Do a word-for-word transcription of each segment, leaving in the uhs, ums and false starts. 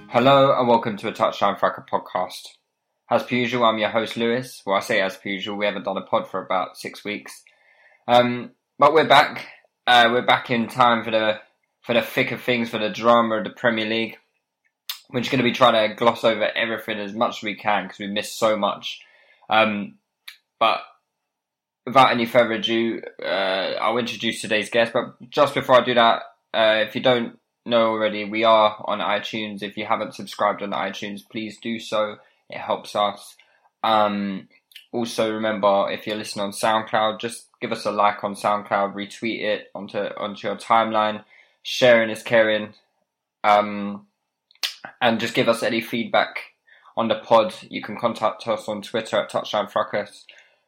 Hello and welcome to a Touchline Fracas podcast. As per usual, I'm your host Lewis. Well, I say as per usual, we haven't done a pod for about six weeks. Um, but we're back. Uh, we're back in time for the for the thick of things, for the drama of the Premier League. We're just going to be trying to gloss over everything as much as we can because we've missed so much. Um, but without any further ado, uh, I'll introduce today's guest. But just before I do that, uh, if you don't know already, we are on iTunes. If you haven't subscribed on iTunes, please do so. It helps us. Um, also, remember, if you're listening on SoundCloud, just give us a like on SoundCloud, retweet it onto onto your timeline. Sharing is caring. Um, and just give us any feedback on the pod. You can contact us on Twitter at Touchline Fracas,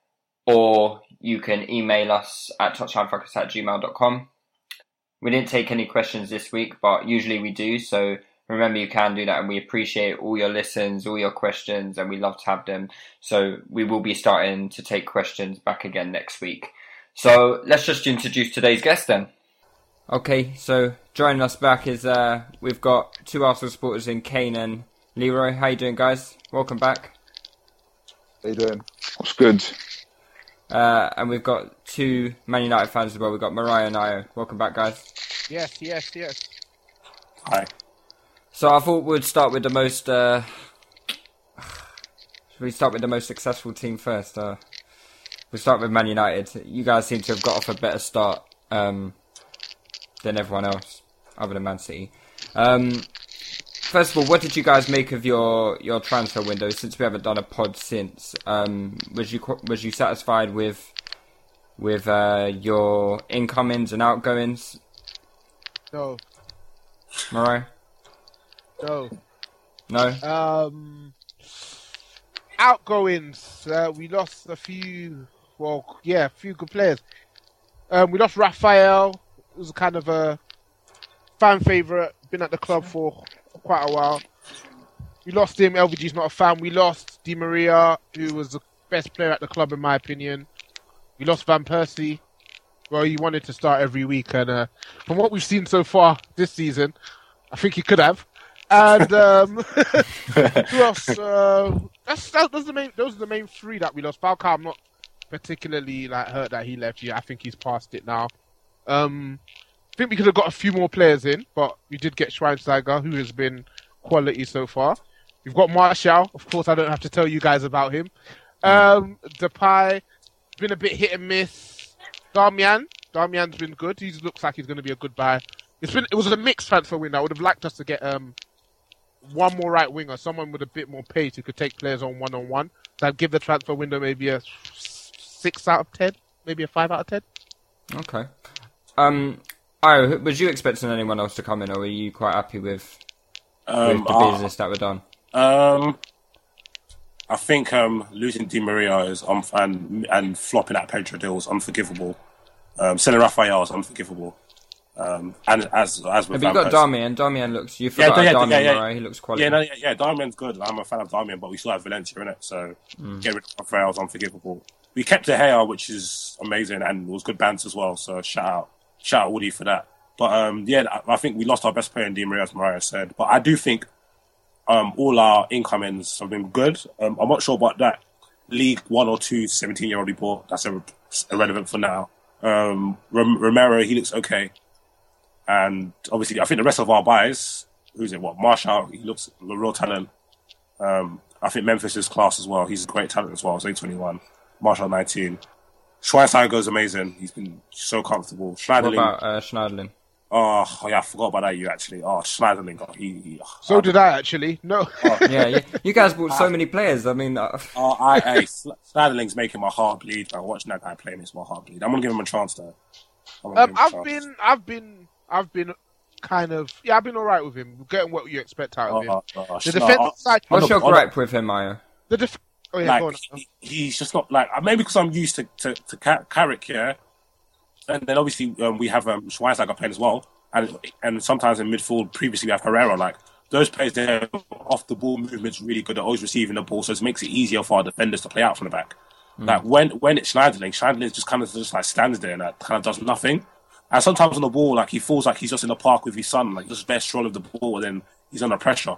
or you can email us at touchlinefracas at gmail dot com. We didn't take any questions this week, but usually we do. So remember, you can do that, and we appreciate all your listens, all your questions, and we love to have them. So we will be starting to take questions back again next week. So let's just introduce today's guest then. Okay, so joining us back is uh, we've got two Arsenal supporters in Kane and Leroy. How you doing, guys? Welcome back. How you doing? What's good? Uh, and we've got two Man United fans as well. We've got Mariah and Io. Welcome back, guys. Yes, yes, yes. Hi. So I thought we'd start with the most... Uh... Should we start with the most successful team first? Uh, we'll start with Man United. You guys seem to have got off a better start um, than everyone else, other than Man City. Um, first of all, what did you guys make of your, your transfer window, since we haven't done a pod since? Um, was you was you satisfied with with uh, your incomings and outgoings? No. Mariah? No. No? Um, outgoings. Uh, we lost a few. Well, yeah, a few good players. Um, we lost Raphael. It was kind of a fan favourite. Been at the club for quite a while. We lost him. L V G's not a fan. We lost Di Maria, who was the best player at the club in my opinion. We lost Van Persie. Well, he wanted to start every week, and uh, from what we've seen so far this season, I think he could have. And um, who else? Uh, that's, that, those, are the main, those are the main three that we lost. Falcao, I'm not particularly like hurt that he left. Yeah, I think he's past it now. Um, I think we could have got a few more players in, but we did get Schweinsteiger, who has been quality so far. We've got Martial. Of course, I don't have to tell you guys about him. Um, Depay, been a bit hit and miss. Darmian, Darmian's been good. He looks like he's going to be a good buy. It's been, it was a mixed transfer window. I would have liked us to get um, one more right winger, someone with a bit more pace who could take players on one on one. So I'd give the transfer window maybe a six out of ten, maybe a five out of ten. Okay. Um, Io, was you expecting anyone else to come in, or were you quite happy with, um, with the uh, business that were done? Um, I think um, losing Di Maria is um, and and flopping at Pedro deal is unforgivable. Um, selling Raphael is unforgivable. Um, and as as with yeah, but you got Van Persie- Darmian. Darmian looks. You forgot yeah, yeah, Darmian, yeah, yeah. right? He looks quality. Yeah, no, yeah, yeah, Darmian's good. I'm a fan of Darmian, but we still have Valencia in it, so Mm. getting rid of Raphael is unforgivable. We kept De Gea, which is amazing, and it was good bands as well. So shout out, shout out Woody for that. But um, yeah, I, I think we lost our best player in Di Maria, as Mariah said. But I do think um, all our incomings have been good. Um, I'm not sure about that League One or Two seventeen-year-old we bought. That's ir- irrelevant for now. Um, Rom- Romero, he looks okay. And obviously, I think the rest of our buys, who's it? What? Martial, he looks a real talent. Um, I think Memphis is class as well. He's a great talent as well. He's only twenty-one. Martial, nineteen. Schweinsteiger is amazing. He's been so comfortable. What Schneiderlin. about uh, Schneiderlin? Oh, yeah, I forgot about that, you actually. Oh, Schneiderlin. got he, he, So oh, did I actually. No. Oh, Yeah, you, you guys bought so many players. I mean, uh, oh, I, I, Schneiderlin's making my heart bleed, man. Watching that guy play makes my heart bleed. I'm going to give him a chance, though. I'm gonna Um, give him a I've chance. been, I've been, I've been kind of, yeah, I've been alright with him. Getting what you expect out of him. Oh, oh, The no, defensive oh, side, what's on your the- on the- gripe with him, Io? the def- oh yeah, like, go on. he, he's just not like maybe because I'm used to to, to Car- Carrick, yeah, and then obviously um, we have um, Schweinsteiger playing as well, and and sometimes in midfield previously we have Herrera. Like those players, their off the ball movement's really good. They're always receiving the ball, so it makes it easier for our defenders to play out from the back. Mm. Like when when it's Schneiderlin, Schneiderlin just kind of just like stands there and like, kind of does nothing. And sometimes on the ball, like he feels like he's just in the park with his son, like just best stroll of the ball, and then he's under pressure.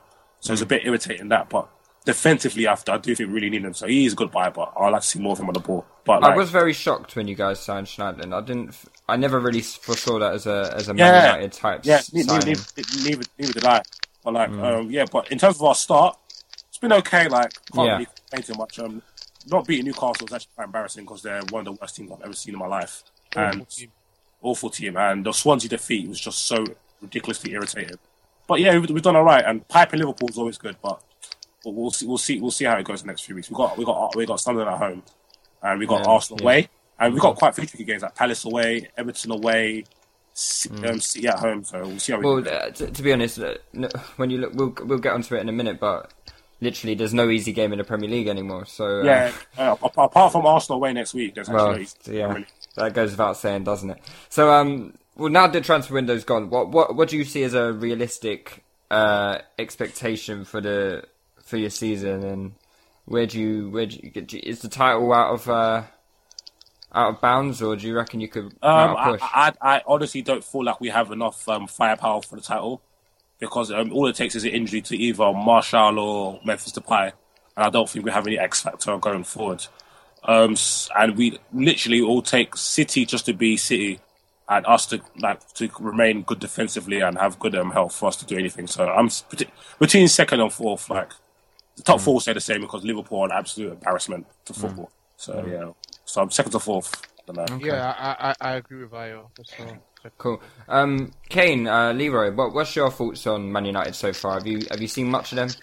So mm. it's a bit irritating that, but defensively, after I do think we really need him. So he is a good buy, but I'd like to see more of him on the ball. But like, I was very shocked when you guys signed Schneiderlin. I didn't, I never really foresaw that as a as a yeah, Man United type. Yeah, neither, neither, neither, neither did I. But like, mm. um, yeah, but in terms of our start, it's been okay. Like, can't yeah. really complain too much. Um, not beating Newcastle was actually quite embarrassing because they're one of the worst teams I've ever seen in my life, and awful team. awful team. And the Swansea defeat was just so ridiculously irritating. But yeah, we've, we've done all right. And piping Liverpool is always good, but we'll see. We'll see. We'll see how it goes the next few weeks. We got we got we got Sunderland at home, and we got yeah, Arsenal yeah. away, and we got quite a few tricky games like Palace away, Everton away, mm. um, City at home. So we'll see how. Well, we uh, to, to be honest, uh, when you look, we'll we'll get onto it in a minute, but literally, there's no easy game in the Premier League anymore. So uh, yeah, uh, apart from Arsenal away next week, there's well, actually yeah, really... that goes without saying, doesn't it? So um, well, now the transfer window's gone. What what what do you see as a realistic uh expectation for the for your season, and where do you where do you get? Is the title out of uh, out of bounds, or do you reckon you could um, push? I, I I honestly don't feel like we have enough um, firepower for the title, because um, all it takes is an injury to either Martial or Memphis Depay, and I don't think we have any X factor going forward. Um, and we literally all take City just to be City, and us to like to remain good defensively and have good um, health for us to do anything. So I'm between second and fourth, like. The top mm. four stay the same because Liverpool are an absolute embarrassment to football. Mm. So mm. yeah, so I'm second to fourth. I don't know. Okay. Yeah, I, I I agree with Ayo. So. Cool. Um, Kane, uh, Leroy, what what's your thoughts on Man United so far? Have you have you seen much of them?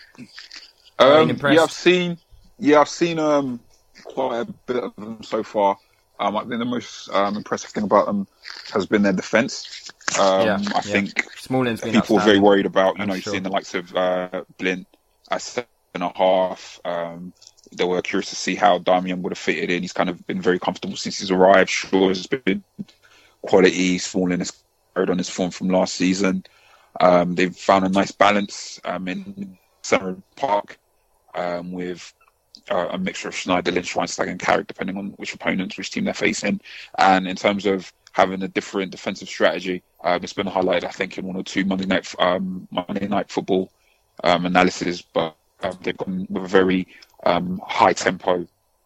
Um, yeah, I've seen. Yeah, I've seen um quite a bit of them so far. Um, I think the most um, impressive thing about them has been their defence. Um, yeah, I yeah. think Smalling's been people are very worried about. You I'm know, sure. seeing the likes of uh, Blint. I said. And a half. Um, they were curious to see how Damian would have fitted in. He's kind of been very comfortable since he's arrived. Shaw has been quality. Smalling has carried on his form from last season. Um, they've found a nice balance um, in Centre Park um, with uh, a mixture of Schneiderlin, Schweinsteiger, and Carrick, depending on which opponents, which team they're facing. And in terms of having a different defensive strategy, uh, it's been highlighted, I think, in one or two Monday night um, Monday night football um, analysis, but. Um, they've gone with a very um, high tempo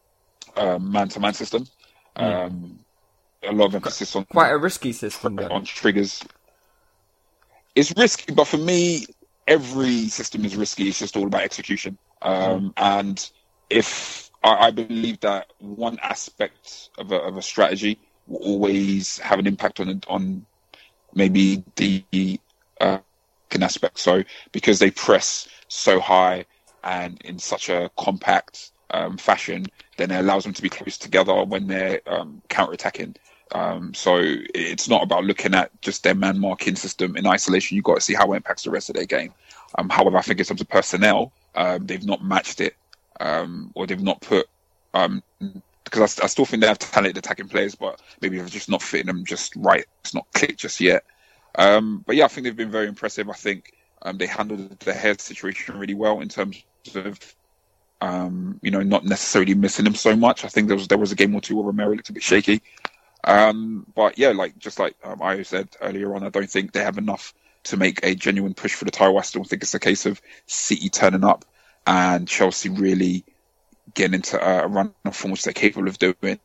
um, man-to-man system. Um, mm. A lot of emphasis on quite a risky system on, on triggers. It's risky, but for me, every system is risky. It's just all about execution. Um, mm. And if I, I believe that one aspect of a, of a strategy will always have an impact on on maybe the uh, aspect. So because they press so high. And in such a compact um, fashion, then it allows them to be close together when they're um, counter-attacking. Um, so it's not about looking at just their man-marking system in isolation. You've got to see how it impacts the rest of their game. Um, however, I think in terms of personnel, um, they've not matched it, um, or they've not put... Um, because I, I still think they have talented attacking players, but maybe they're just not fitting them just right. It's not clicked just yet. Um, but yeah, I think they've been very impressive. I think um, they handled the hair situation really well in terms of, um, you know, not necessarily missing him so much. I think there was there was a game or two where Romero looked a bit shaky. Um, but yeah, like just like um, Ayo said earlier on, I don't think they have enough to make a genuine push for the title. I still think it's a case of City turning up and Chelsea really getting into a run of form which they're capable of doing.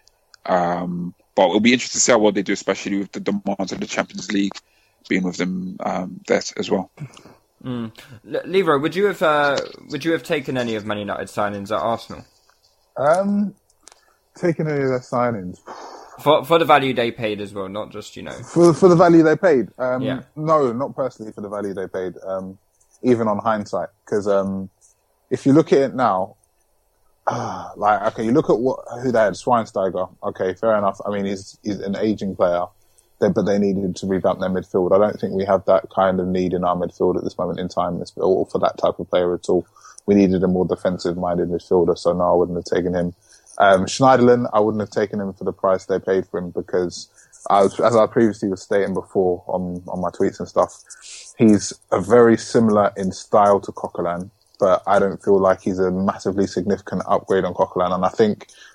Um, but it'll be interesting to see how well they do, especially with the demands of the Champions League being with them um, there as well. Mm. Le- Leroy, would you have uh, would you have taken any of Man United signings at Arsenal? Um, taken any of their signings for for the value they paid as well, not just you know for for the value they paid. Um, yeah. No, not personally for the value they paid. Um, even on hindsight, because um, if you look at it now, uh, like okay, you look at what who they had, Schweinsteiger. Okay, fair enough. I mean, he's he's an aging player. They, but they needed to revamp their midfield. I don't think we have that kind of need in our midfield at this moment in time, or for that type of player at all. We needed a more defensive-minded midfielder, so no, I wouldn't have taken him. Um, Schneiderlin, I wouldn't have taken him for the price they paid for him because, I was, as I previously was stating before on, on my tweets and stuff, he's a very similar in style to Coquelin, but I don't feel like he's a massively significant upgrade on Coquelin. And I think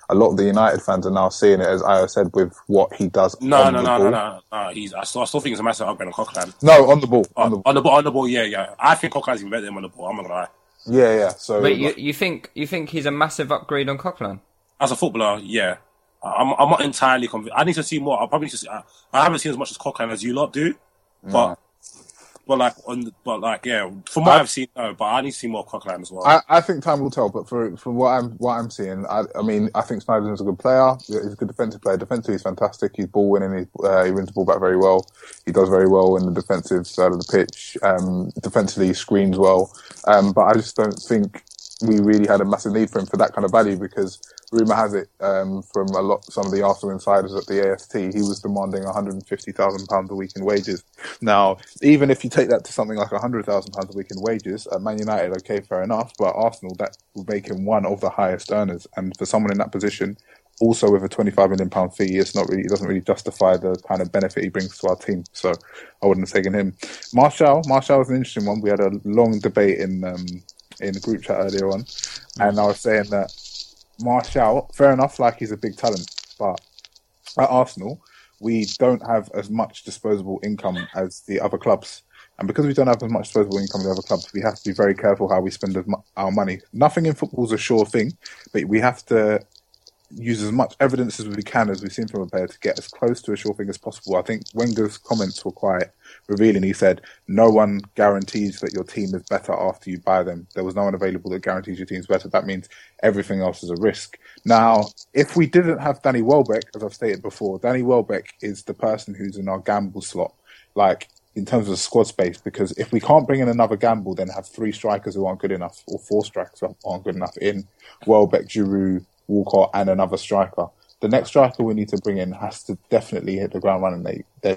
a lot of the United fans are now seeing it, as I said, with what he does No, on no, the no, ball. no, no, no. He's. I still, I still think it's a massive upgrade on Coquelin. No, on the ball. On On, the ball. on the ball, on the ball, yeah, yeah. I think Coquelin's even better than him on the ball. I'm not gonna lie. Yeah, yeah. So, Wait, you you think you think he's a massive upgrade on Coquelin? As a footballer, yeah. I'm. I'm not entirely convinced. I need to see more. I probably need to see. I, I haven't seen as much as Coquelin as you lot do, but. No. But like, on, the, but like, yeah. From what I, I've seen, no. But I need to see more Coquelin as well. I, I think time will tell. But for for what I'm what I'm seeing, I, I mean, I think Sneijderlin's a good player. He's a good defensive player. Defensively, he's fantastic. He's ball winning. He, uh, he wins the ball back very well. He does very well in the defensive side of the pitch. Um, defensively, he screens well. Um, but I just don't think we really had a massive need for him for that kind of value, because rumour has it um, from a lot some of the Arsenal insiders at the A S T, he was demanding one hundred fifty thousand pounds a week in wages. Now, even if you take that to something like one hundred thousand pounds a week in wages, at Man United, okay, fair enough, but Arsenal, that will make him one of the highest earners. And for someone in that position, also with a twenty-five million pounds fee, it's not really, it doesn't really justify the kind of benefit he brings to our team. So I wouldn't have taken him. Martial, Martial was an interesting one. We had a long debate in um, in the group chat earlier on, and I was saying that Martial, fair enough, like he's a big talent, but at Arsenal, we don't have as much disposable income as the other clubs. And because we don't have as much disposable income as the other clubs, we have to be very careful how we spend our money. Nothing in football is a sure thing, but we have to use as much evidence as we can, as we've seen from a player, to get as close to a sure thing as possible. I think Wenger's comments were quite revealing. He said, no one guarantees that your team is better after you buy them. There was no one available that guarantees your team's better. That means everything else is a risk. Now, if we didn't have Danny Welbeck, as I've stated before, Danny Welbeck is the person who's in our gamble slot, like in terms of squad space, because if we can't bring in another gamble, then have three strikers who aren't good enough, or four strikers who aren't good enough in Welbeck, Giroud, Walcott, and another striker. The next striker we need to bring in has to definitely hit the ground running. They, they...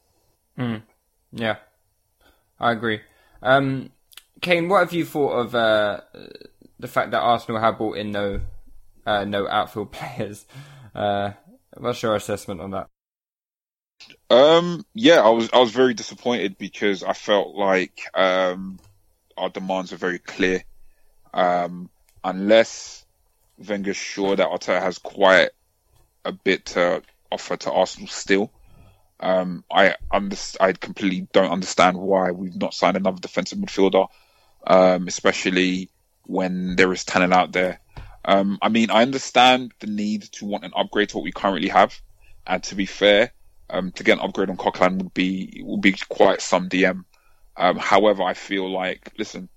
Mm. Yeah, I agree. Um, Kane, what have you thought of uh, the fact that Arsenal have brought in no uh, no outfield players? Uh, what's your assessment on that? Um, yeah, I was I was very disappointed, because I felt like um, our demands are very clear. Um, unless Wenger's sure that Arteta has quite a bit to offer to Arsenal still. Um, I under, I completely don't understand why we've not signed another defensive midfielder, um, especially when there is talent out there. Um, I mean, I understand the need to want an upgrade to what we currently have, and to be fair, um, to get an upgrade on Coquelin would be would be quite some D M. Um, however, I feel like, listen,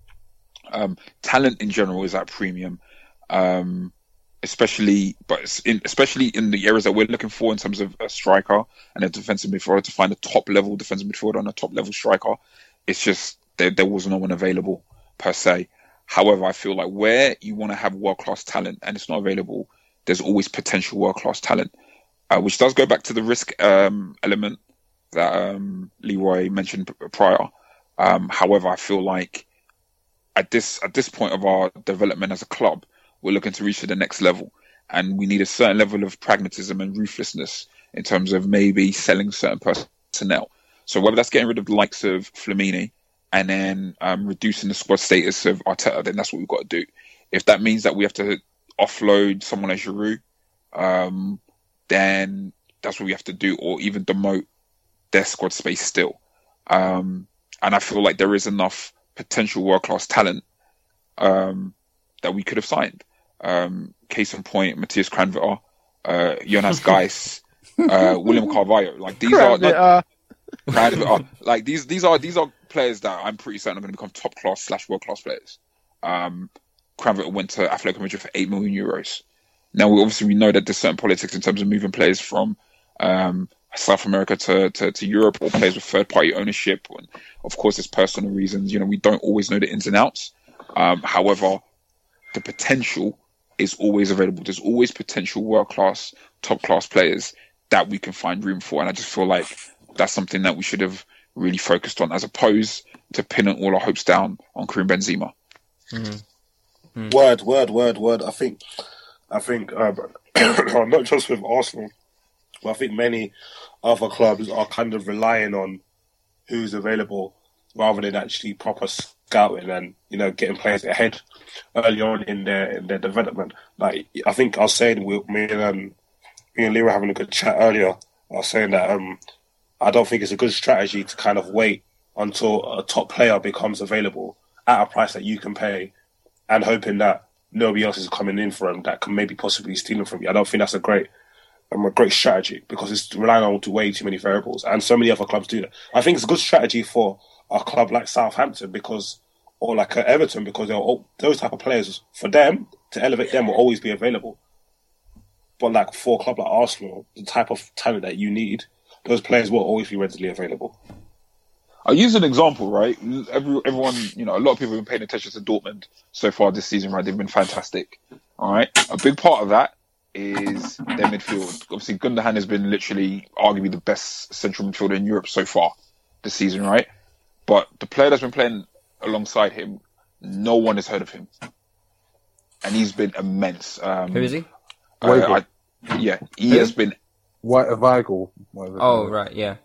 um, talent in general is at premium. Um, especially, but in, especially in the areas that we're looking for in terms of a striker and a defensive midfielder, to find a top level defensive midfielder and a top level striker, it's just there, there was no one available per se. However, I feel like where you want to have world class talent and it's not available, there's always potential world class talent, uh, which does go back to the risk um, element that um, Leroy mentioned prior. Um, however, I feel like at this at this point of our development as a club, we're looking to reach to the next level, and we need a certain level of pragmatism and ruthlessness in terms of maybe selling certain personnel. So whether that's getting rid of the likes of Flamini and then um, reducing the squad status of Arteta, then that's what we've got to do. If that means that we have to offload someone like Giroud, um, then that's what we have to do, or even demote their squad space still. Um, and I feel like there is enough potential world-class talent um, that we could have signed. Um, case in point, Matthias Cranvitter, uh, Jonas Geis, uh, William Carvalho. Like these are like, Cranvitter, like these these are these are players that I'm pretty certain are going to become top class slash world class players. Um, Cranvitter went to Atletico Madrid for eight million euros. Now we obviously we know that there's certain politics in terms of moving players from um, South America to, to, to Europe, or players with third party ownership, and of course there's personal reasons. You know, we don't always know the ins and outs. Um, however, the potential is always available. There's always potential world-class, top-class players that we can find room for. And I just feel like that's something that we should have really focused on, as opposed to pinning all our hopes down on Karim Benzema. Mm-hmm. Mm. Word, word, word, word. I think, I think, um, not just with Arsenal, but I think many other clubs are kind of relying on who's available rather than actually proper scouting and, you know, getting players ahead early on in their in their development. Like, I think I was saying, we, me and um, me and Lee were having a good chat earlier. I was saying that um, I don't think it's a good strategy to kind of wait until a top player becomes available at a price that you can pay and hoping that nobody else is coming in for him that can maybe possibly steal him from you. I don't think that's a great um, a great strategy because it's relying on way too many variables, and so many other clubs do that. I think it's a good strategy for a club like Southampton because, or like uh, Everton, because they're all, those type of players, for them, to elevate them will always be available. But like for a club like Arsenal, the type of talent that you need, those players will always be readily available. I'll use an example, right? Every, everyone, you know, a lot of people have been paying attention to Dortmund so far this season, right? They've been fantastic. All right. A big part of that is their midfield. Obviously, Gundogan has been literally arguably the best central midfielder in Europe so far this season, right? But the player that's been playing alongside him, no one has heard of him. And he's been immense. Um, Who is he? Uh, I, yeah, he Who? has been... White Weigl. whatever. Oh, right, yeah.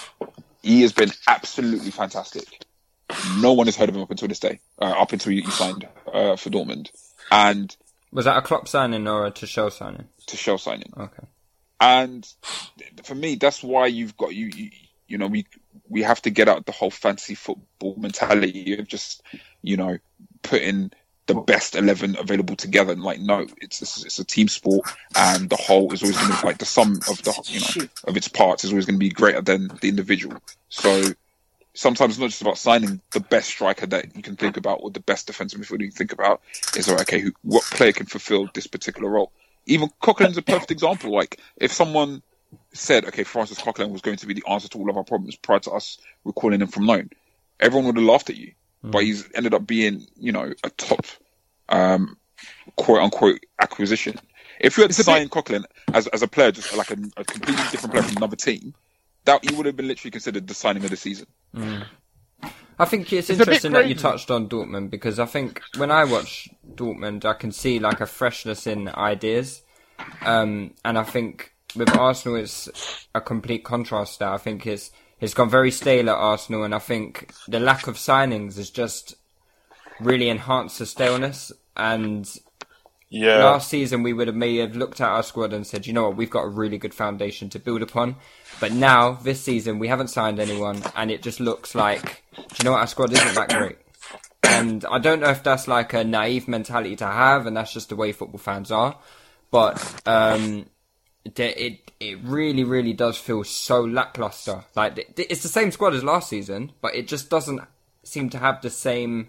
He has been absolutely fantastic. No one has heard of him up until this day, uh, up until he signed uh, for Dortmund. And Was that a Klopp signing or a Tuchel signing? Tuchel signing. Okay. And for me, that's why you've got, you, you, you know, we we have to get out the whole fantasy football mentality of just, you know, putting the best eleven available together. And like, no, it's, it's it's a team sport, and the whole is always going to be like the sum of the, you know, of its parts is always going to be greater than the individual. So sometimes it's not just about signing the best striker that you can think about or the best defensive midfielder you can think about. It's like, okay, who, what player can fulfill this particular role? Even Coquelin's a perfect example. Like, if someone said, okay, Francis Coquelin was going to be the answer to all of our problems prior to us recalling him from loan, everyone would have laughed at you. Mm. But he's ended up being, you know, a top, um, quote unquote, acquisition. If you had signed Coquelin as as a player, just like a, a completely different player from another team, that he would have been literally considered the signing of the season. Mm. I think it's, it's interesting that you touched on Dortmund, because I think when I watch Dortmund, I can see like a freshness in ideas. Um, and I think with Arsenal, it's a complete contrast there. I think it's, it's gone very stale at Arsenal, and I think the lack of signings has just really enhanced the staleness. And Yeah. last season, we would have may have looked at our squad and said, you know what, we've got a really good foundation to build upon. But now, this season, we haven't signed anyone, and it just looks like, do you know what, our squad isn't that great. And I don't know if that's like a naive mentality to have, and that's just the way football fans are. But um, it it really, really does feel so lackluster. Like, it's the same squad as last season, but it just doesn't seem to have the same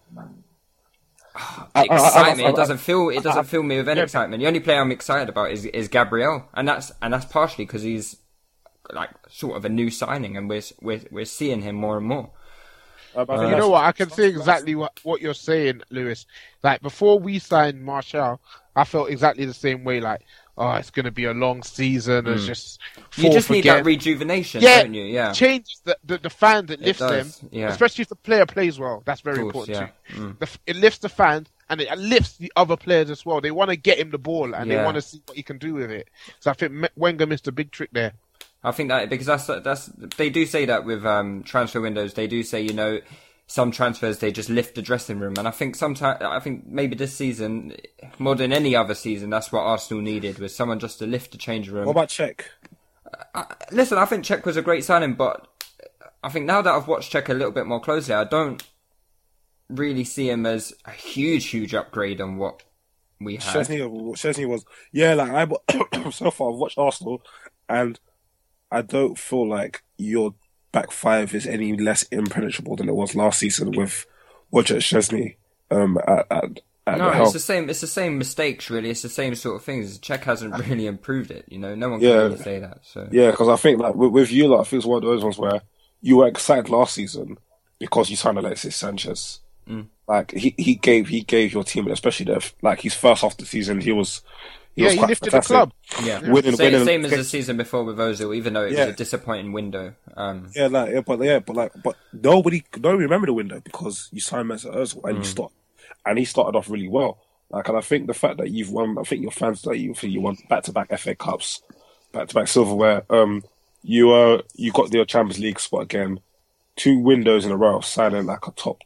excitement. It doesn't feel it doesn't fill me with any excitement. The only player I'm excited about is is Gabriel, and that's and that's partially because he's like sort of a new signing, and we're we're we're seeing him more and more. Uh, but you know what? I can see exactly what, what you're saying, Lewis. Like, before we signed Martial, I felt exactly the same way. Like, oh, it's going to be a long season. Mm. It's just you just need that rejuvenation, yeah, don't you? Yeah, changes the the, the fan that lifts them, yeah. especially if the player plays well. That's very course, important yeah. too. Mm. The, it lifts the fans, and it lifts the other players as well. They want to get him the ball, and yeah. they want to see what he can do with it. So I think Wenger missed a big trick there. I think that because that's that's they do say that with um, transfer windows. They do say, you know, some transfers they just lift the dressing room, and I think sometimes I think maybe this season more than any other season, that's what Arsenal needed, was someone just to lift the change room. What about Czech? Uh, listen, I think Czech was a great signing, but I think now that I've watched Czech a little bit more closely, I don't really see him as a huge, huge upgrade on what we had. Chesney, Chesney was yeah. Like I so far I've watched Arsenal, and I don't feel like your back five is any less impenetrable than it was last season with Wojciech Szczesny um, at, at, at no, the it's helm. the same. It's the same mistakes, really. It's the same sort of things. Czech hasn't really improved it. You know, no one can Yeah. really say that. So Yeah, because I think like with, with you, like, I think it's one of those ones where you were excited last season because you signed Alexis Sanchez. Mm. Like he, he gave he gave your team, especially the like his first half of the season, he was he Yeah, was he quite lifted fantastic. the club. yeah, Winning, same, winning, same as the season before with Ozil, even though it Yeah. was a disappointing window. Um, Yeah, like yeah, but yeah, but like, but nobody, nobody remember the window because you signed Mesut Ozil and Mm. you start, and he started off really well. Like, and I think the fact that you've won, I think your fans that you you won back to back F A Cups, back to back silverware. Um, you uh, you got your Champions League spot again, two windows in a row, signing like a top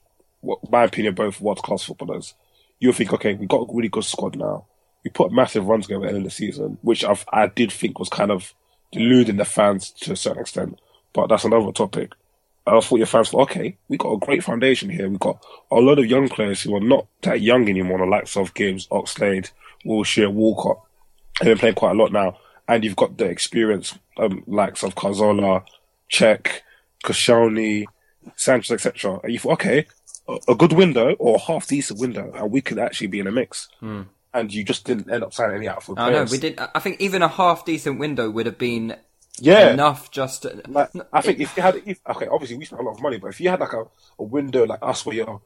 what, my opinion, both world class footballers, you'll think, okay, we got a really good squad now. We put a massive run together at the end of the season, which I've, I did think was kind of deluding the fans to a certain extent, but that's another topic. I thought your fans thought, okay, we got a great foundation here. We got a lot of young players who are not that young anymore, the likes of Gibbs, Oxlade, Wilshere, Walcott. They've been playing quite a lot now. And you've got the experience, um, likes of Cazorla, Cech, Koscielny, Sanchez, et cetera. And you thought, okay, a, a good window or a half decent window, and we could actually be in a mix. Hmm. And you just didn't end up signing any outfield I players. know, we did. I think even a half decent window would have been Yeah. enough just to, Like, I think if you had, if, okay, obviously we spent a lot of money, but if you had like a, a window like us where you're,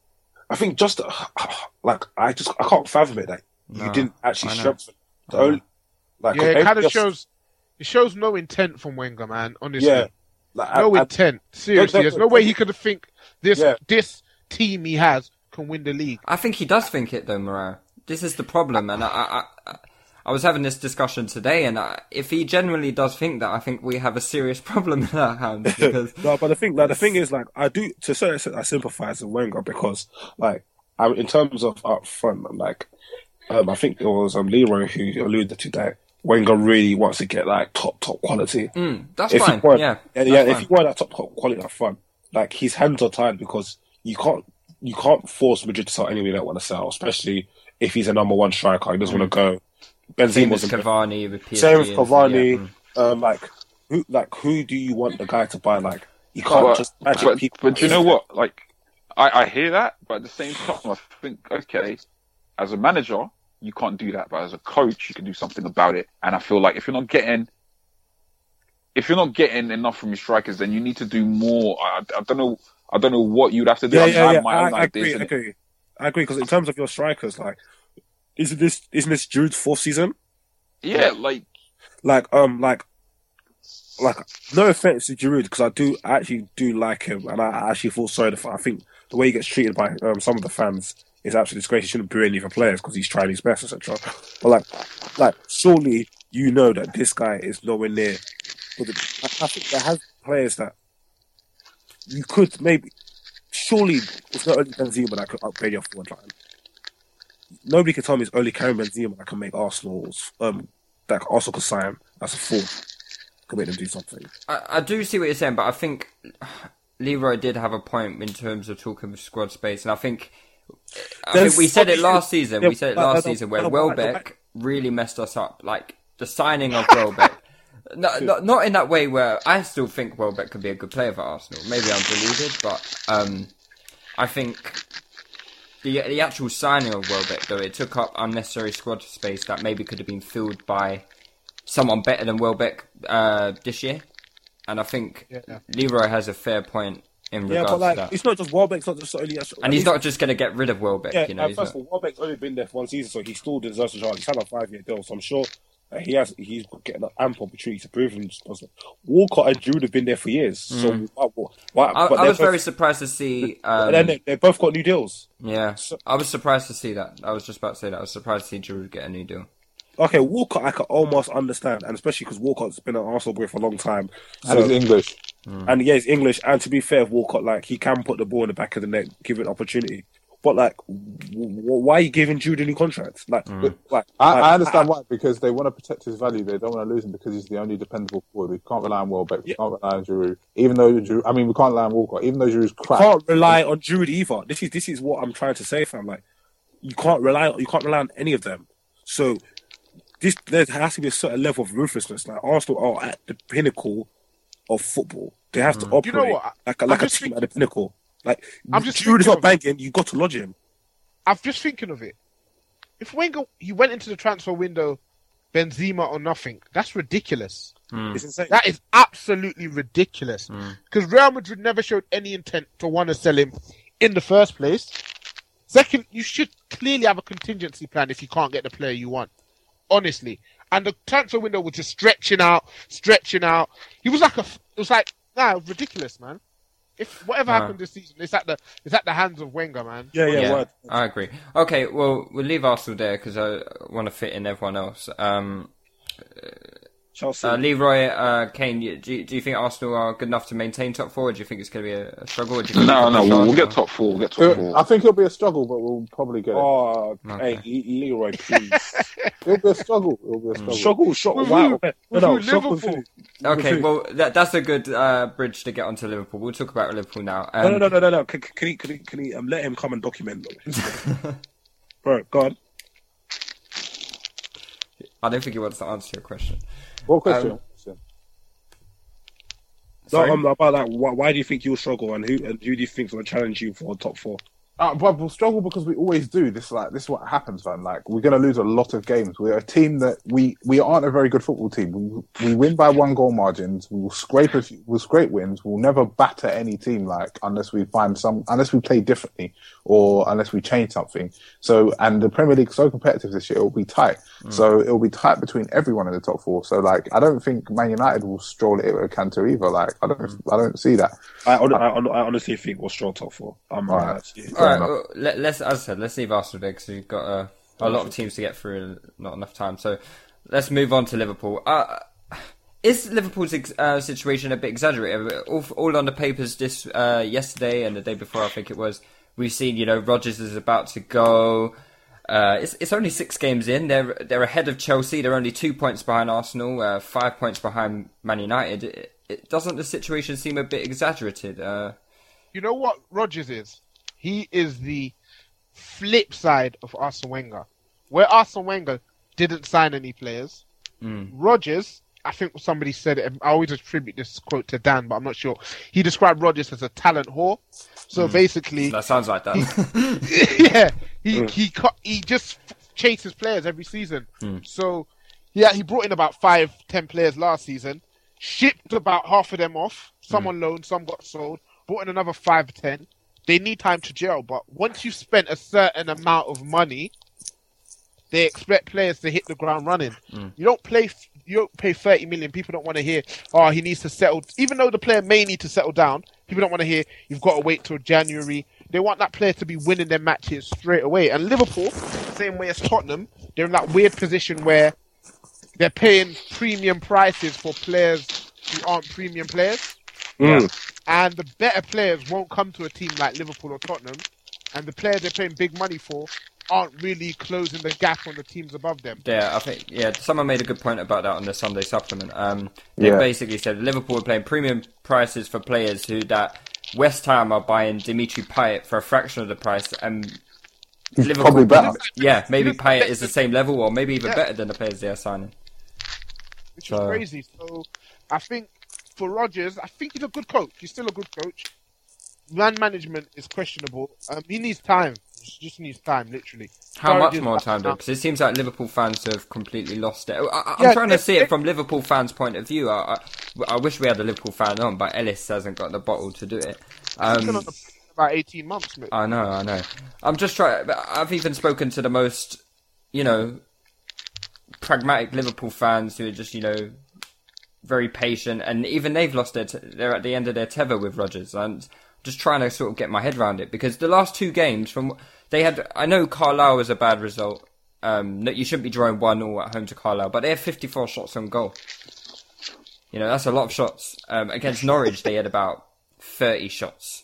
I think just, uh, like, I just, I can't fathom it that No, you didn't actually I know. strengthen the only, like, Yeah, it kind of just- shows. It shows no intent from Wenger, man. Honestly, yeah, like, no I- I- intent. Seriously, no, there's no way he could think this Yeah. this team he has can win the league. I think he does think it though, Moreau. This is the problem, and I, I, I, I was having this discussion today, and I, if he genuinely does think that, I think we have a serious problem in our hands because no, but the thing, like, the thing is, like, I do, to a certain extent, I sympathise with Wenger because, like, I, in terms of up front, like, um, I think it was um, Leroy who alluded to that. Wenger really wants to get like top top quality. mm, that's If fine. you want, yeah, yeah, that's yeah. fine. If you want that top top quality up front, like his hands are tied because you can't you can't force Madrid to sell anyone they don't want to sell, especially if he's a number one striker. He doesn't Mm. want to go. Same Benzema's as a Cavani with P S G. same as and- Cavani. yeah, mm. Um, like who like who do you want the guy to buy? Like you can't But, just magic but, people. but you know what? Like, I, I hear that, but at the same time, I think, okay, as a manager, you can't do that, but as a coach, you can do something about it. And I feel like if you're not getting, if you're not getting enough from your strikers, then you need to do more. I, I don't know. I don't know what you'd have to do. Yeah, I, yeah, I yeah. have my I, own I ideas. agree. I innit? agree. I agree because in terms of your strikers, like, isn't this isn't this Giroud's fourth season? Yeah, like Like, um, like, like, no offense to Giroud because I do I actually do like him, and I, I actually feel sorry for. I think the way he gets treated by um, some of the fans is absolutely disgraceful. He shouldn't boo any of the players because he's trying his best, et cetera. But like, like, surely you know that this guy is nowhere near. But the, I, I think there has players that you could maybe. Surely it's not only Benzema that could upgrade your forward line. Nobody can tell me it's only Karim Benzema that can make Arsenal's um that Arsenal could sign as a forward, can make them do something. I, I do see what you're saying, but I think Leroy did have a point in terms of talking with squad space, and I think I There's think we said it something- last season. yeah, we said it but- last but- season where but- but- Welbeck really messed us up. Like the signing of Welbeck. No, not, not in that way where I still think Welbeck could be a good player for Arsenal. Maybe I'm deluded, but um, I think the the actual signing of Welbeck, though, it took up unnecessary squad space that maybe could have been filled by someone better than Welbeck uh, this year. And I think Yeah. Leroy has a fair point in Yeah, regards but like to that. it's not just Welbeck's not just only. And he's not just going to get rid of Welbeck, Yeah, you know. uh, He's first not, of all, Welbeck's only been there for one season, so he still deserves a chance. He's had a five-year deal, so I'm sure that he has. He's getting an ample opportunity to prove himself. Walcott and Giroud have been there for years, so why? why I, but I they're was both- very surprised to see. Um, and then they, they both got new deals. yeah, I was surprised to see that. I was just about to say that. I was surprised to see Giroud get a new deal. Okay, Walcott I can almost understand, and especially because Walcott's been an Arsenal boy for a long time. And he's English. And yeah, he's English. And to be fair, Walcott, like, he can put the ball in the back of the net, give it opportunity. But like, w- w- why are you giving Jude a new contract? Like, like I, like, I understand why, because they want to protect his value. They don't want to lose him because he's the only dependable forward. We can't rely on Welbeck. We Yeah. can't rely on Giroud. Even though Giroud, I mean, we can't rely on Walcott. Even though Giroud's crap. can't rely on Jude either. This is this is what I'm trying to say, fam. Like, you can't rely you can't rely on any of them. So this there has to be a certain level of ruthlessness. Like, Arsenal are at the pinnacle of football. They have to operate You know what? like a, I'm like a just team think- at the pinnacle. Like, I'm just Jude is thinking not of- banging. You got to lodge him. I'm just thinking of it. If Wenger he went into the transfer window, Benzema or nothing, that's ridiculous. It's insane. That is absolutely ridiculous. Because Real Madrid never showed any intent to want to sell him in the first place. Second, you should clearly have a contingency plan if you can't get the player you want. Honestly. And the transfer window was just stretching out, stretching out. He was like a, it was like, nah, ridiculous, man. If whatever Nah. happened this season, it's at the, it's at the hands of Wenger, man. yeah, yeah, Yeah, word. I agree. Okay, well, we'll leave Arsenal there because I want to fit in everyone else. Um, Chelsea. Uh, Leroy, uh, Kane, you- do you, do you think Arsenal are good enough to maintain top four, or do you think it's going to be a, a struggle? Or do you think No, they no, can we'll, push we'll get Arsenal? top four. We'll get top It- four. I think it'll be a struggle, but we'll probably get it. Oh, Okay. hey, Le- Leroy, please. It'll be a struggle. It'll be a struggle. struggle, struggle. With Wow. who? No, With no, who? struggle. Liverpool? Okay, well, that, that's a good uh, bridge to get onto Liverpool. We'll talk about Liverpool now. Um, No, no, no, no, no, no. Can, can he, can he, can he um, let him come and document? Bro, go on. I don't think he wants to answer your question. What question? Um, No, Sorry? um, about that. Why, why do you think you'll struggle, and who and who do you think's going to challenge you for top four? Uh, but we'll struggle because we always do this. Like this is what happens, man. Like we're going to lose a lot of games. We're a team that we we aren't a very good football team. We, we win by one goal margins. We will scrape a few, we'll scrape wins. We'll never batter any team like unless we find some unless we play differently or unless we change something. So and the Premier League's so competitive this year, it'll be tight. Mm. So it'll be tight between everyone in the top four. So like I don't think Man United will stroll it with a canter either. Like I don't mm. I don't see that. I, I, I honestly think we'll stroll top four. I'm All right. right. Actually. All right, well, let, let's, as I said, let's leave Arsenal there because we've got uh, a lot of teams to get through and not enough time. So let's move on to Liverpool. Uh, is Liverpool's uh, situation a bit exaggerated? All, all on the papers this uh, yesterday and the day before, I think it was, we've seen, you know, Rodgers is about to go. Uh, it's it's only six games in. They're they're ahead of Chelsea. They're only two points behind Arsenal, uh, five points behind Man United. It, it, doesn't the situation seem a bit exaggerated? Uh, You know what Rodgers is? He is the flip side of Arsene Wenger. Where Arsene Wenger didn't sign any players, mm. Rodgers, I think somebody said it, I always attribute this quote to Dan, but I'm not sure. He described Rodgers as a talent whore. So Mm. basically... That sounds like that. yeah, he, Mm. he, co- he just chases players every season. Mm. So, yeah, he brought in about five, ten players last season, shipped about half of them off, some Mm. on loan, some got sold, brought in another five, ten. They need time to gel, but once you've spent a certain amount of money, they expect players to hit the ground running. Mm. You don't play, you don't pay thirty million. People don't want to hear, oh, he needs to settle. Even though the player may need to settle down, people don't want to hear, you've got to wait till January. They want that player to be winning their matches straight away. And Liverpool, same way as Tottenham, they're in that weird position where they're paying premium prices for players who aren't premium players. Mm. And the better players won't come to a team like Liverpool or Tottenham. And the players they're paying big money for aren't really closing the gap on the teams above them. Yeah, I think yeah. Someone made a good point about that on the Sunday supplement. Um, they Yeah. basically said Liverpool are paying premium prices for players who that West Ham are buying Dimitri Payet for a fraction of the price, and He's Liverpool probably better. Yeah, maybe He Payet doesn't- is the same level, or maybe even Yeah. better than the players they are signing. Which So- is crazy. So I think for Rodgers, I think he's a good coach. He's still a good coach. Man management is questionable. Um, he needs time. He just needs time, literally. How much Surgeon's more back time though? now. Because it seems like Liverpool fans have completely lost it. I, I, I'm Yeah, trying to if- see it if- from Liverpool fans' point of view. I, I, I wish we had a Liverpool fan on, but Ellis hasn't got the bottle to do it. He's Um, been on the about eighteen months, mate. I know, I know. I'm just trying. I've even spoken to the most, you know, pragmatic Liverpool fans who are just, you know, very patient, and even they've lost their. T- they're at the end of their tether with Rodgers, and just trying to sort of get my head around it because the last two games from they had. I know Carlisle was a bad result. Um, that you shouldn't be drawing one all at home to Carlisle, but they had fifty-four shots on goal. You know, that's a lot of shots. Um, against Norwich, they had about thirty shots.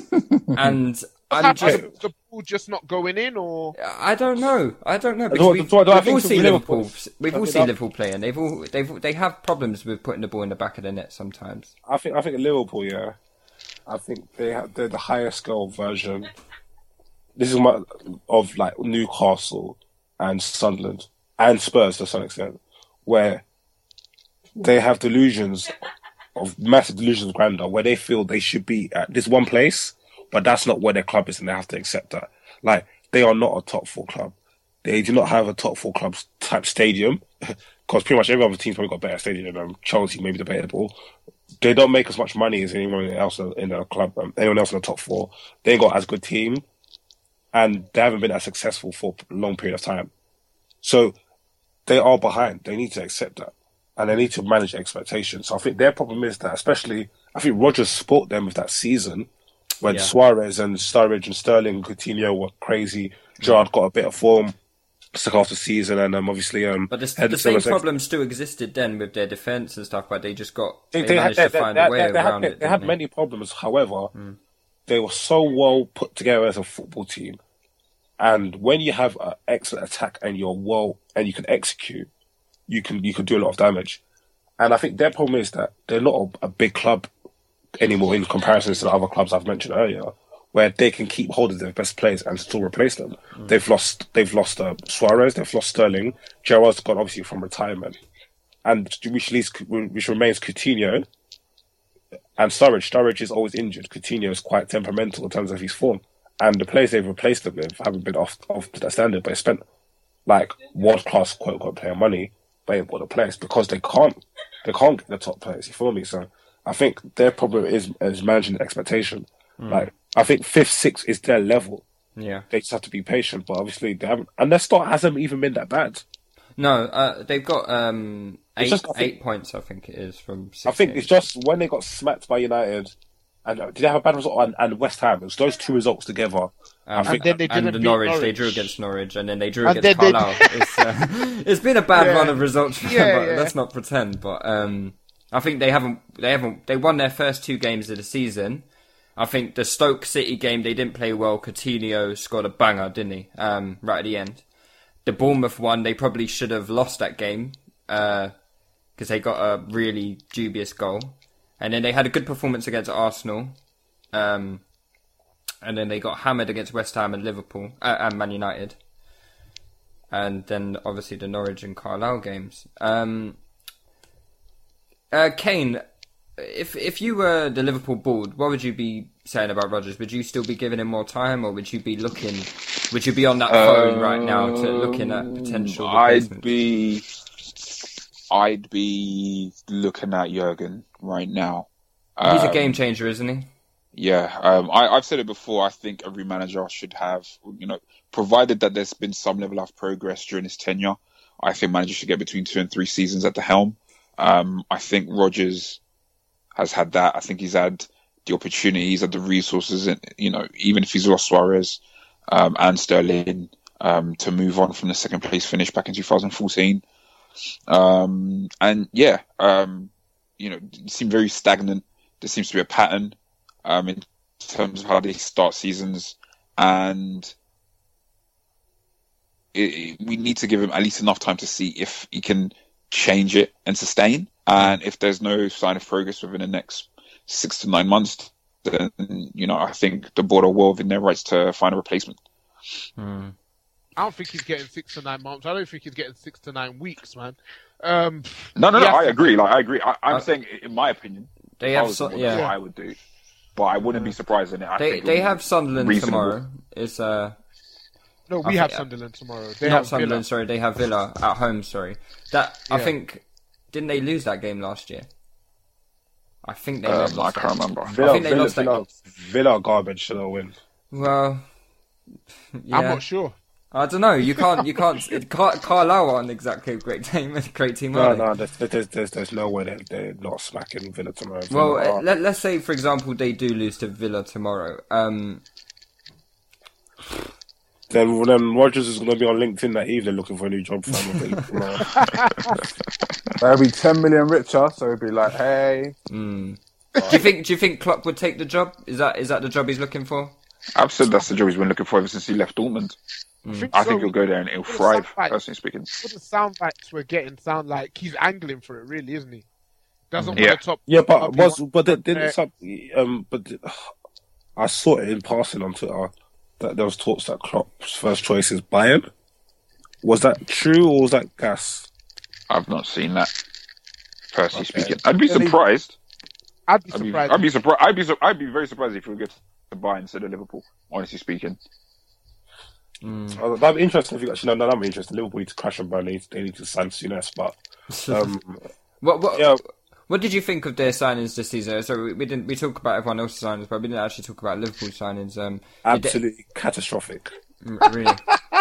And I'm just, Is the ball just not going in, or I don't know, I don't know. do Because I- we've, do I- do I we've think all to seen Liverpool- Liverpool, we've I all think seen I- Liverpool play, and they've all they've they have problems with putting the ball in the back of the net sometimes. I think I think Liverpool, yeah. I think they have they're the higher scale version. This is my of like Newcastle and Sunderland and Spurs to some extent, where they have delusions of massive delusions of grandeur, where they feel they should be at this one place, but that's not where their club is, and they have to accept that. Like they are not a top four club. They do not have a top four club type stadium, because pretty much every other team's probably got a better stadium than them. Chelsea, maybe debatable. They don't make as much money as anyone else in the club, um, anyone else in the top four. They ain't got as good team, and they haven't been as successful for a long period of time. So they are behind. They need to accept that, and they need to manage expectations. So I think their problem is that, especially, I think Rodgers spoilt them with that season when Yeah. Suarez and Sturridge and Sterling and Coutinho were crazy. Gerrard got a bit of form. second half of the season, and um, obviously um. But the, the Henderson same was ex- problem still existed then with their defence and stuff, but they just got They, they, they, managed had, to they, find they, a way they, they around had, it. They had didn't many problems. However, Mm. they were so well put together as a football team, and when you have an excellent attack and you're well and you can execute, you can you can do a lot of damage. And I think their problem is that they're not a, a big club anymore in comparison to the other clubs I've mentioned earlier, where they can keep hold of their best players and still replace them. Mm. They've lost they've lost uh, Suarez, they've lost Sterling, Gerrard's gone obviously from retirement, and which leaves which remains Coutinho and Sturridge. Sturridge is always injured. Coutinho is quite temperamental in terms of his form, and the players they've replaced them with haven't been off off to that standard. But they spent like world class quote unquote player money, but ain't got the players because they can't they can't get the top players. You feel me? So I think their problem is is managing the expectation. Mm. Like I think fifth, sixth is their level. Yeah, they just have to be patient. But obviously they haven't, and their start hasn't even been that bad. No, uh, they've got um, eight just, think, eight points. I think it is from. Six I think games. It's just when they got smacked by United, and uh, did they have a bad result? And, and West Ham. It was those two results together. Um, I think, and then they didn't and the beat Norwich, Norwich. They drew against Norwich, and then they drew And against then they- Carlisle. it's, uh, it's been a bad Yeah. run of results for them, Yeah, but yeah. let's not pretend. But um, I think they haven't. They haven't. They won their first two games of the season. I think the Stoke City game they didn't play well. Coutinho scored a banger, didn't he? Um, right at the end. The Bournemouth one, they probably should have lost that game because uh, they got a really dubious goal. And then they had a good performance against Arsenal. Um, and then they got hammered against West Ham and Liverpool uh, and Man United. And then obviously the Norwich and Carlisle games. Um, uh, Kane, if if you were the Liverpool board, what would you be saying about Rodgers? Would you still be giving him more time, or would you be looking? Would you be on that phone Um, right now to looking at potential I'd replacements? be, I'd be looking at Jurgen right now. He's a Um, game changer, isn't he? Yeah, um, I, I've said it before. I think every manager should have, you know, provided that there's been some level of progress during his tenure. I think managers should get between two and three seasons at the helm. Um, I think Rodgers has had that. I think he's had the opportunity, he's had the resources, and you know, even if he's lost Suarez um, and Sterling, um, to move on from the second place finish back in two thousand fourteen. Um, and yeah, um, you know, it seemed very stagnant. There seems to be a pattern um, in terms of how they start seasons, and it, it, we need to give him at least enough time to see if he can change it and sustain. And if there's no sign of progress within the next six to nine months, then, you know, I think the board are well within their rights to find a replacement. Hmm. I don't think he's getting six to nine months. I don't think he's getting six to nine weeks, man. Um, No, no, no. Yeah. I agree. Like, I agree. I, I'm Uh, saying, in my opinion, They if I have was so, the board, that's yeah. what I would do. But I wouldn't be surprised in it. I They think it they would have be Sunderland reasonable. tomorrow. It's uh no, I we have think- Sunderland tomorrow. They not have Sunderland. Villa. Sorry, they have Villa at home. Sorry, that I Yeah. think didn't they lose that game last year? I think they may have Um, I lost. can't that. remember. Villa, think they Villa, lost that Villa, Villa garbage should have win. Well, yeah. I'm not sure. I don't know. You can't. You can't. It, Car- Carlisle aren't exactly a great team. Great team, No, are they? no, there's, there's, there's, there's no way they're, they're not smacking Villa tomorrow. Well, Villa uh, are- let, let's say, for example, they do lose to Villa tomorrow. Um, then then Rodgers is going to be on LinkedIn that evening looking for a new job. For They'll be ten million richer, so it'll be like, hey. mm. Do you think? Do you think Klopp would take the job? Is that is that the job he's looking for? I've said that's the job he's been looking for ever since he left Dortmund. I think, I so. think he'll go there and he'll What a thrive, soundbite. personally speaking. What the sound bites we're getting sound like he's angling for it, really, isn't he? Doesn't Yeah. want to top. yeah, but top was one. but they didn't Uh, some, um but the- I saw it in passing on Twitter that there was talks that Klopp's first choice is Bayern. Was that true or was that gas? I've not seen that, personally Okay. speaking. I'd be Really? surprised. I'd be I'd be, surprised. I'd be surprised. I'd be, su- I'd be very surprised if he would get to Bayern instead of Liverpool, honestly speaking. Mm. Uh, that'd be interesting if you actually no, no, that'd be interesting. Liverpool need to crash and burn. They need, they need to sign Souness, but um, What what yeah, what did you think of their signings this season? So we, we didn't we talk about everyone else's signings, but we didn't actually talk about Liverpool signings. Um, did they- absolutely catastrophic. Mm, really.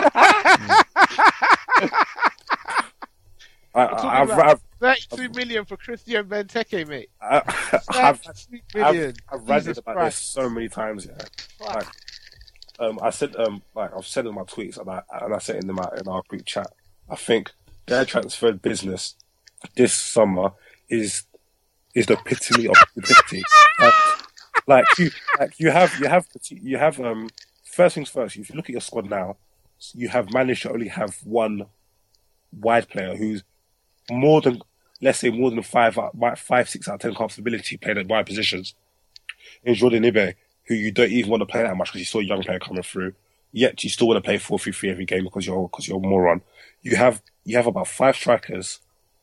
I, talking I, I've, about- I've, thirty-two million for Christian Benteke, mate. I, I've, thirty-two I've, million. I've ranted Jesus about Christ. this so many times. Yeah, like, um, I said, um, like I've said in my tweets, and I and I said in my in our group chat, I think their transfer business this summer is is the epitome of stupidity. Like, like you, like you have, you have, you have. Um, first things first. If you look at your squad now, you have managed to only have one wide player who's more than, let's say, more than five, five, six out of ten comfortability playing at wide positions. In Jordan Ibe, who you don't even want to play that much because you saw a young player coming through. Yet you still want to play four three three every game because you're because you're a moron. You have you have about five strikers.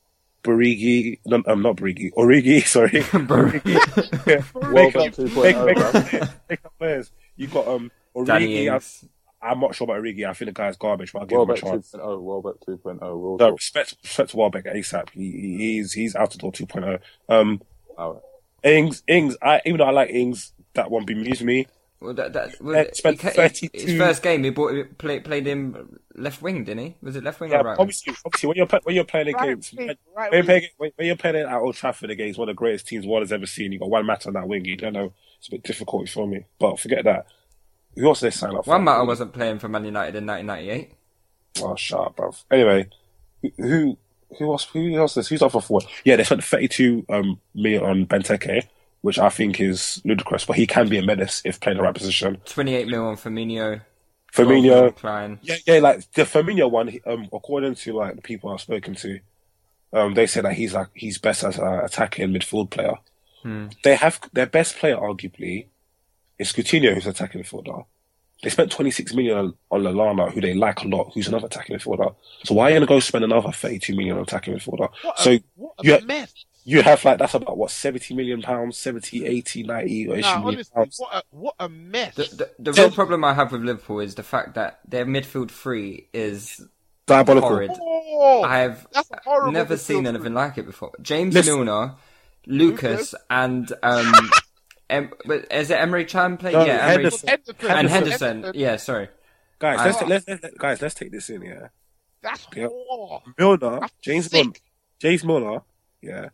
Barigi, no, um, not Barigi, Origi, sorry. Barigi. Yeah. Make up, make, make, make, make up players. You got um Origi. I'm, I'm not sure about Origi. I think the guy's garbage, but I'll give Welbeck him a chance. two point oh, Welbeck two point oh. No, respect, respect to Welbeck ASAP. He, he, he's he's out the door two point oh. Um, Oh. Ings, Ings. I even though I like Ings, that one bemused me. Well, that, that, well, Yeah, spent he, thirty-two his first game, he bought, play, played him left wing, didn't he? Was it left wing Yeah, or right wing? obviously, obviously, when you're when you're playing Right against wing, right when, you're wing. playing, when, when you're playing at Old Trafford against one of the greatest teams world has ever seen, you got one matter on that wing. You don't know, it's a bit difficult for me. But forget that. Who else did they sign up for? One Matter wasn't playing for Man United in nineteen ninety-eight. Oh, shut up, bruv. Anyway, who who else? Who else is who's up for forward? Yeah, they spent thirty-two um, million on Benteke, which I think is ludicrous. But he can be a menace if playing the right position. twenty-eight mil on Firmino. twelve mil Firmino, on Klein. yeah, yeah, like the Firmino one. he- Um, according to like the people I've spoken to, um, they say that he's like he's best as an attacking midfield player. Hmm. They have their best player, arguably, is Coutinho, who's an attacking midfielder. They spent twenty-six million on, on Lallana, who they like a lot, who's another attacking midfielder. So why are you going to go spend another thirty-two million on attacking midfielder? What a, So what a you, mess. you have like, that's about what, seventy million pounds, seventy, eighty, ninety, or eighty Nah, million honestly, pounds. what a, what a mess. The, the, the real problem I have with Liverpool is the fact that their midfield three is Diabolical. horrid. Oh, I've that's a horrible never midfield seen three. anything like it before. James Listen. Milner, Lucas, and um, em, but is it Emery Chan play? No, yeah, Emery Henderson. Henderson. and Henderson. Henderson. Yeah, sorry. Guys, I- let's, take, let's, let's, guys, let's take this in, yeah. That's Yeah. oh, Milner, That's James sick. Milner, James Milner, yeah,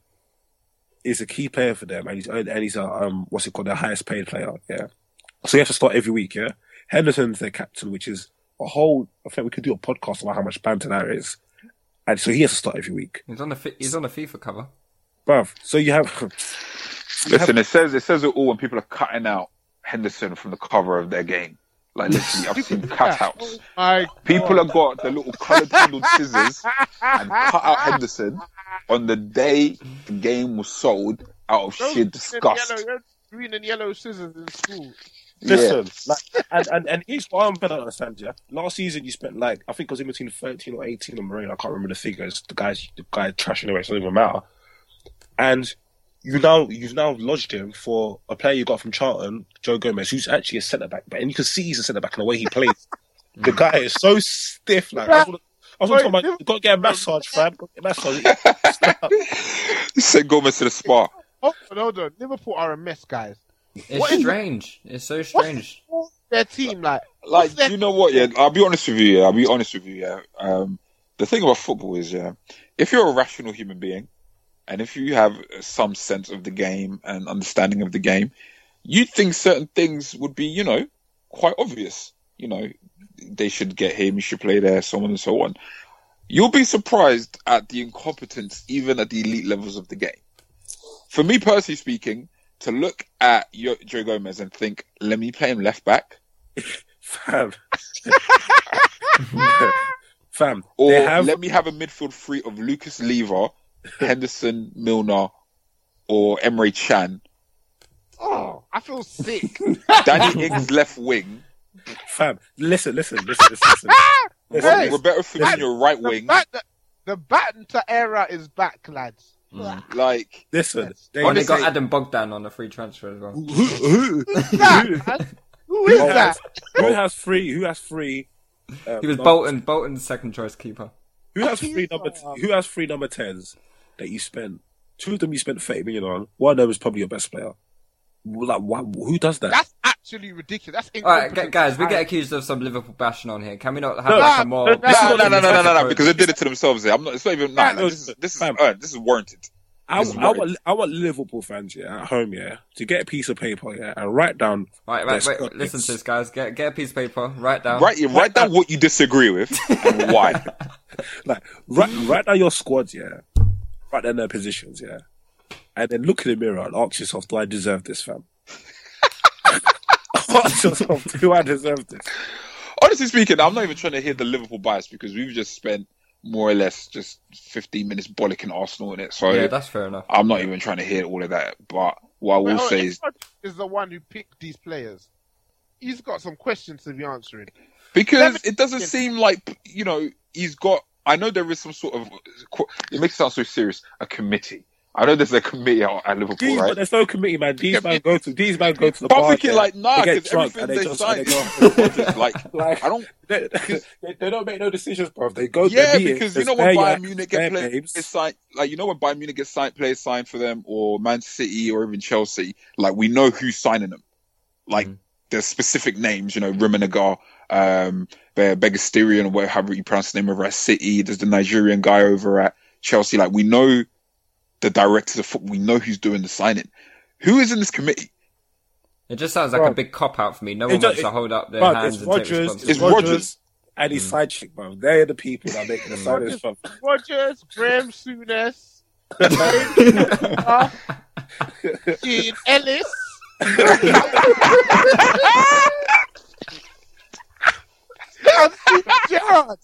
is a key player for them, and he's and he's a um, what's it called, the highest paid player, yeah. So he has to start every week, yeah. Henderson's their captain, which is a whole. I think we could do a podcast about how much banter that is, and so he has to start every week, He's on the fi- he's on the FIFA cover. bruv. So you have, you have Listen, it says it says it all when people are cutting out Henderson from the cover of their game. Like literally, I've seen cutouts. my People God. have got the little coloured handled scissors and cut out Henderson on the day the game was sold out of Those sheer green and disgust. Yellow, green and yellow scissors in school. listen, like, and and and here's what I'm better understand, yeah. Last season you spent like I think it was in between thirteen or eighteen on Marine. I can't remember the figures. The guys, the guy trashing away, so it doesn't even matter. And you now you've now lodged him for a player you got from Charlton, Joe Gomez, who's actually a centre back, but and you can see he's a centre back in the way he plays. The guy is so stiff. Like I was, I was Wait, talking about, you got to get a massage, fam. Got to get a massage. Send Gomez to the spa. Hold on, hold on. Liverpool are a mess, guys. It's What is- strange. It's so What's strange. their team like? Like, What's their- you know what? Yeah, I'll be honest with you. Yeah, I'll be honest with you. Yeah, um, the thing about football is, yeah, if you're a rational human being, and if you have some sense of the game and understanding of the game, you'd think certain things would be, you know, quite obvious. You know, they should get him, he should play there, so on and so on. You'll be surprised at the incompetence, even at the elite levels of the game. For me, personally speaking, to look at Yo- Joe Gomez and think, let me play him left back, Fam. Fam. or They have let me have a midfield three of Lucas Lever, Henderson, Milner, or Emre Chan. Oh, I feel sick. Danny Ings left wing, fam. Listen, listen, listen, listen, listen. listen. Hey. Roberto Firmino right the, wing. bat, the, the Batten era is back, lads. Like, Listen. They, And they got Honestly- Adam Bogdan on a free transfer as well. who, who, Who's that? man? Who is who that? has, who has three? Who has three? Uh, He was num- Bolton, Bolton's second choice keeper. Who has three number? T- who has three number tens that you spent? Two of them you spent thirty million on. One of them is probably your best player. Like, why, who does that? That's actually ridiculous. That's All right, incompetent. gu- guys, we get I- accused of some Liverpool bashing on here. Can we not have No, like no, a more? no, no, no, no, no, no, no, no, approach? because they did it to themselves. There, I'm not. It's not even. Nah, No, this is this is fam. earned. This is warranted. I, This is I what want I want Liverpool fans, yeah, at home, yeah, to get a piece of paper, yeah, and write down. Right, their right, wait, squad listen names. to this, guys. Get get a piece of paper, write down. Write, write down what you disagree with and why. Like, write, write down your squads, yeah. Write down their positions, yeah. And then look in the mirror and ask yourself, do I deserve this, fam? Ask yourself, do I deserve this? Honestly speaking, I'm not even trying to hear the Liverpool bias because we've just spent more or less just fifteen minutes bollocking Arsenal in it. So Yeah, that's fair enough. I'm not even trying to hear all of that. But what I will Well, say is is the one who picked these players. He's got some questions to be answering. because it doesn't seem like, you know, he's got, I know there is some sort of, it makes it sound so serious, a committee. I know there's a committee at at Liverpool, These, right? but there's no committee, man. These man go to these man go to the But I'm bar. thinking yeah, like, nah, they get because drunk everything and they just sign and is they go. Rodgers. Like, Like, I don't, they, they, they don't make no decisions, bro. They go. yeah, they're beating- because you there's know when bare Bayern yak, Munich bare get players babes. signed, like you know when Bayern Munich get signed, players signed for them, or Man City, or even Chelsea, like we know who's signing them. Like Mm. there's specific names, you know, Rummenigge, um, Be- Begastirian, or whatever you pronounce his name over at City. There's the Nigerian guy over at Chelsea. Like we know the directors of football. We know who's doing the signing. Who is in this committee? It just sounds like Bro. a big cop out for me. No It one ju- wants to it- hold up their Bro, hands it's and take Rodgers, responsibility. It's it's Rodgers, Rodgers. and his side chick, bro. They're the people that are making the signings, fam. Rodgers, Graham Souness, Ian Ellis. and Steve Gerrard.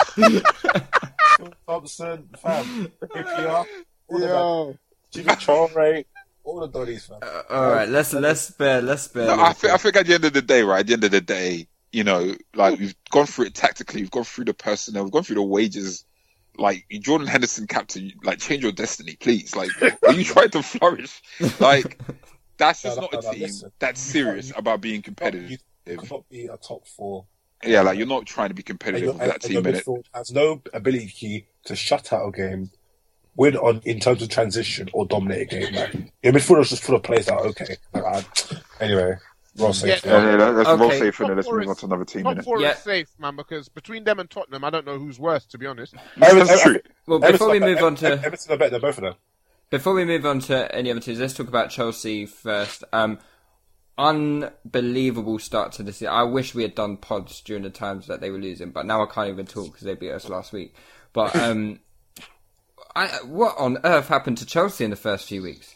Thompson, fam. A P R, all of that. Yo. Jimmy Traore, all the Donnies, fam. Uh, all right, let's let's spare let's spare. No, I think I Liverpool. think at the end of the day, right? At the end of the day, you know, like we've gone through it tactically, we've gone through the personnel, we've gone through the wages. Like Jordan Henderson, captain, like change your destiny, please. Like, are you trying to flourish? Like, that's just No, not no, a no, team listen. that's serious about being competitive. You cannot be a top four. Yeah, like you're not trying to be And, competitive your, with and, that and your team in it. midfield has no ability to shut out a game, win on in terms of transition, or dominate a game. Like, your midfield is just full of players that are okay. Like, I, anyway, Ross Yeah, safe. Yeah, yeah, that- that's Okay. well safe in it. Let's Top four move on is- to another team in Top it. four Yeah. is safe, man, because between them and Tottenham, I don't know who's worse, to be honest. That's true. Well, before we move on to Everton are better than both of them. before we move on to any other teams, let's talk about Chelsea first. Um, unbelievable start to the season. I wish we had done pods during the times that they were losing, but now I can't even talk because they beat us last week. But um, I, what on earth happened to Chelsea in the first few weeks?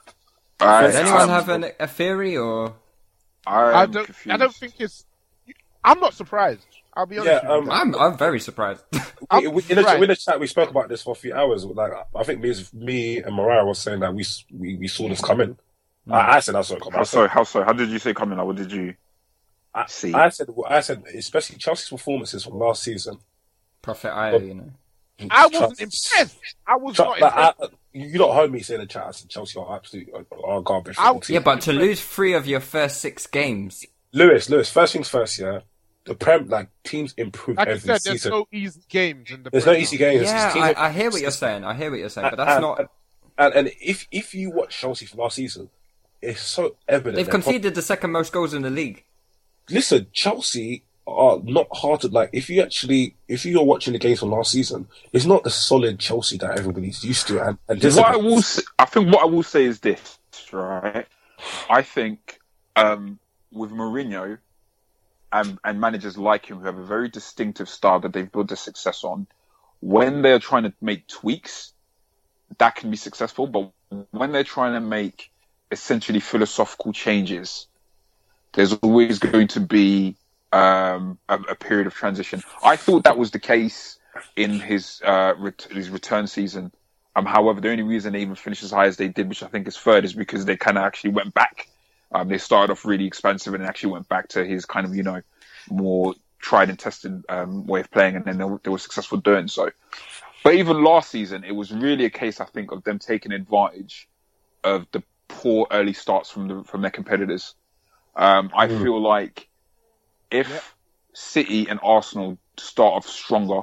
I, Does anyone I'm- have an, a theory or? I'm I don't. confused. I don't think it's. I'm not surprised. I'll be honest. Yeah, with um, you. I'm I'm very surprised. I'm We, we, in, the, right. in the chat, we spoke about this for a few hours. Like, I think me, me and Mariah was saying that we we, we saw this coming. I, I said I saw it coming. How I so? said, How so? How did you say coming? Like, what did you I, see? I said, I said, especially Chelsea's performances from last season. Prophet Io, you know. I wasn't Trust- impressed. I was Ch- not like, impressed. I, you don't heard me say in the chat. I said Chelsea are absolute are, are garbage. I- football team. Yeah, but to lose three of your first six games, Lewis, Lewis. First things first. Yeah, the prem like teams improve Like you every said, there's season. no easy games in the. There's no Premier. easy games. yeah, Teams I, I hear what you're saying. I hear what you're saying, but that's and, not. And, and if if you watch Chelsea from last season, it's so evident. They've they're conceded the second most goals in the league. Listen, Chelsea are not hard to like. If you actually, if you're watching the games from last season, it's not the solid Chelsea that everybody's used to. And, and this What I will, say, I think what I will say is this, right? I think um, with Mourinho and, and managers like him who have a very distinctive style that they've built their success on, when they're trying to make tweaks, that can be successful. But when they're trying to make essentially philosophical changes, there's always going to be um, a, a period of transition. I thought that was the case in his uh, ret- his return season. Um, however, the only reason they even finished as high as they did, which I think is third, is because they kind of actually went back. Um, they started off really expensive and actually went back to his kind of, you know, more tried and tested um, way of playing, and then they were, they were successful doing so. But even last season, it was really a case, I think, of them taking advantage of the poor early starts from the from their competitors. Um, I Mm. feel like if Yep. City and Arsenal start off stronger,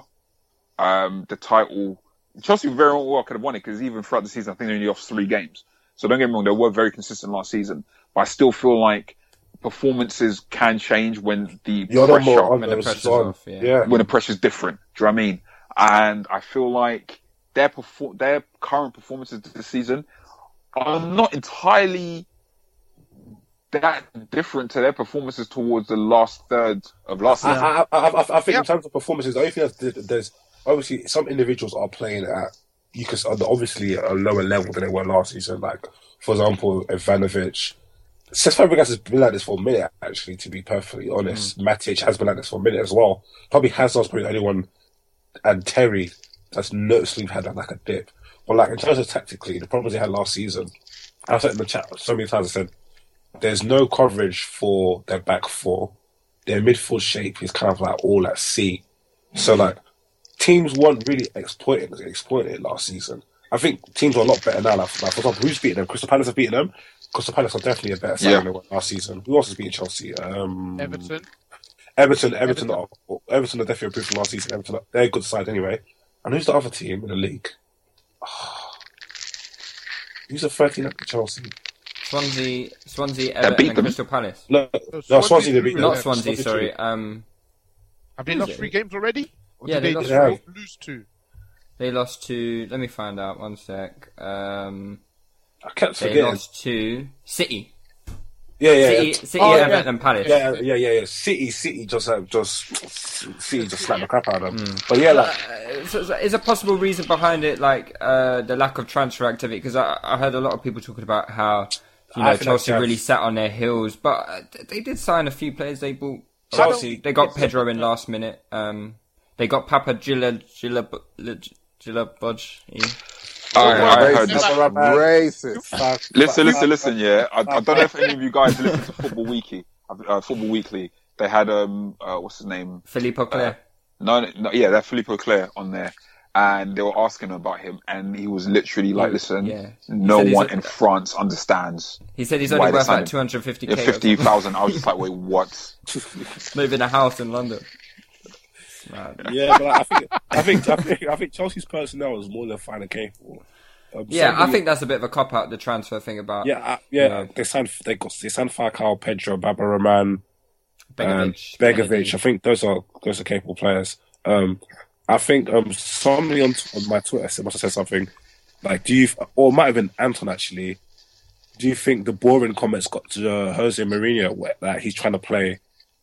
um, the title, Chelsea very well could have won it because even throughout the season, I think they only lost three games. So don't get me wrong, they were very consistent last season. But I still feel like performances can change when the you're not more pressure, on when the those pressure's on. off, yeah. yeah. when the pressure's different. Do you know what I mean? And I feel like their perfor- their current performances this season are not entirely that different to their performances towards the last third of last season. I, I, I, I think Yep. in terms of performances, the only thing that's, there's obviously some individuals are playing at you can obviously at a lower level than they were last season. Like for example, Ivanovic. Cesc Fabregas has been like this for a minute. Actually, to be perfectly honest, mm. Matic has been like this for a minute as well. Probably Hazard's probably the only one, and Terry that's noticeably had like a dip. But like in terms of tactically, the problems they had last season, I said in the chat so many times. I said there's no coverage for their back four. Their midfield shape is kind of like all at sea. So like teams weren't really exploiting exploiting it last season. I think teams are a lot better now. Like, like for example, who's beating them? Crystal Palace have beaten them. Crystal Palace are definitely a better side Yeah. than they were last season. Who else has beaten Chelsea? Um, Everton. Everton, Everton, are, Everton are definitely improved from last season. Everton, are, they're a good side anyway. And who's the other team in the league? Oh, who's the thirteen at Chelsea? Swansea, Swansea, beat Everton, and them. Crystal Palace. No, No, no, Swansea Swansea they drew beat them. them. Not Swansea, sorry. drew. Um, Have they Who is lost it? three games already? Or Yeah, did they they lost just three. lose two? they lost to. Let me find out. One sec. Um, I kept they forgetting. lost to City. Yeah, yeah, City, yeah. City, Oh, Everton, yeah. and Palace. Yeah, yeah, yeah, yeah. City, City just, uh, just, City just slapped the crap out of them. But yeah, like, Uh, so, so is a possible reason behind it like uh, the lack of transfer activity? Because I, I heard a lot of people talking about how you I know think Chelsea that's- really sat on their heels, but uh, they did sign a few players. They bought Chelsea- They got Pedro in last minute. Um, they got Papa Gilla Gilla Gilla Budge. I, I heard Racist. Racist. fuck, Listen, fuck, listen, listen. Yeah, I, I don't know if any of you guys listen to Football Weekly. Uh, Football Weekly. They had um, uh, what's his name? Filippo Claire. No, no, no yeah, that Filippo Claire on there, and they were asking about him, and he was literally like, "Listen, Yeah. no He said he's one a- in France understands." He said he's why only they worth signed like him. two hundred fifty Yeah, k. fifty thousand. I was just like, "Wait, what?" Live in a house in London. Mad. Yeah, but I think, I think, I think, I think Chelsea's personnel is more than fine and capable. Um, Yeah, I somebody- think that's a bit of a cop out. The transfer thing about Yeah, uh, yeah. you know, They signed, they got, they signed Falcao, Pedro, Baba Rahman, and Begovic. Begovic. I think those are those are capable players. Um, I think um, somebody on, on my Twitter said- must have said something like, "Do you?" Or it might have been Anton actually. Do you think the boring comments got to uh, Jose Mourinho where that he's trying to play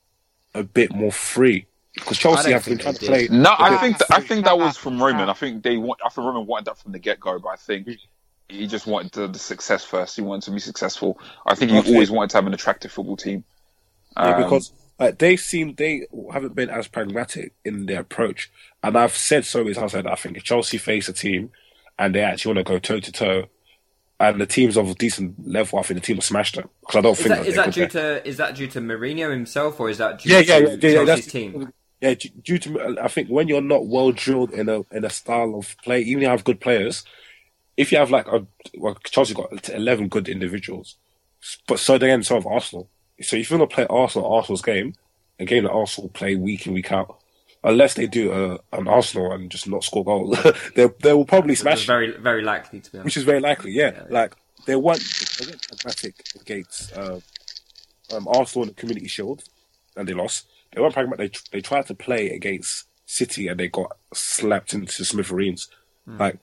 a bit more free? Because Chelsea don't have been think trying they to play. did. No, a I bit- think th- I think that was from Roman. I think they want. I think Roman wanted that from the get go, but I think he just wanted the, the success first. He wanted to be successful. I think he Okay. always wanted to have an attractive football team. Yeah, Um, because like, they seem they haven't been as pragmatic in their approach, and I've said so many times that I think if Chelsea face a team and they actually want to go toe to toe, and the team's of a decent level, I think the team will smash them. Because I don't Is think that, that is they that could due play. to is that due to Mourinho himself or is that due Yeah, to yeah, yeah, yeah, yeah, Chelsea's that's team? Yeah, due due to I think when you're not well drilled in a in a style of play, even if you have good players, if you have like a well, Chelsea got eleven good individuals, but so they end so have Arsenal. So if you want to play Arsenal, Arsenal's game, a game that Arsenal play week in week out, unless they do a, an Arsenal and just not score goals, they they will probably Which is smash. very very likely to be honest. Which is very likely, yeah. Yeah. Like they weren't, they weren't pragmatic against uh, um, Arsenal in the Community Shield, and they lost. They weren't pragmatic. They they tried to play against City, and they got slapped into smithereens. Hmm. Like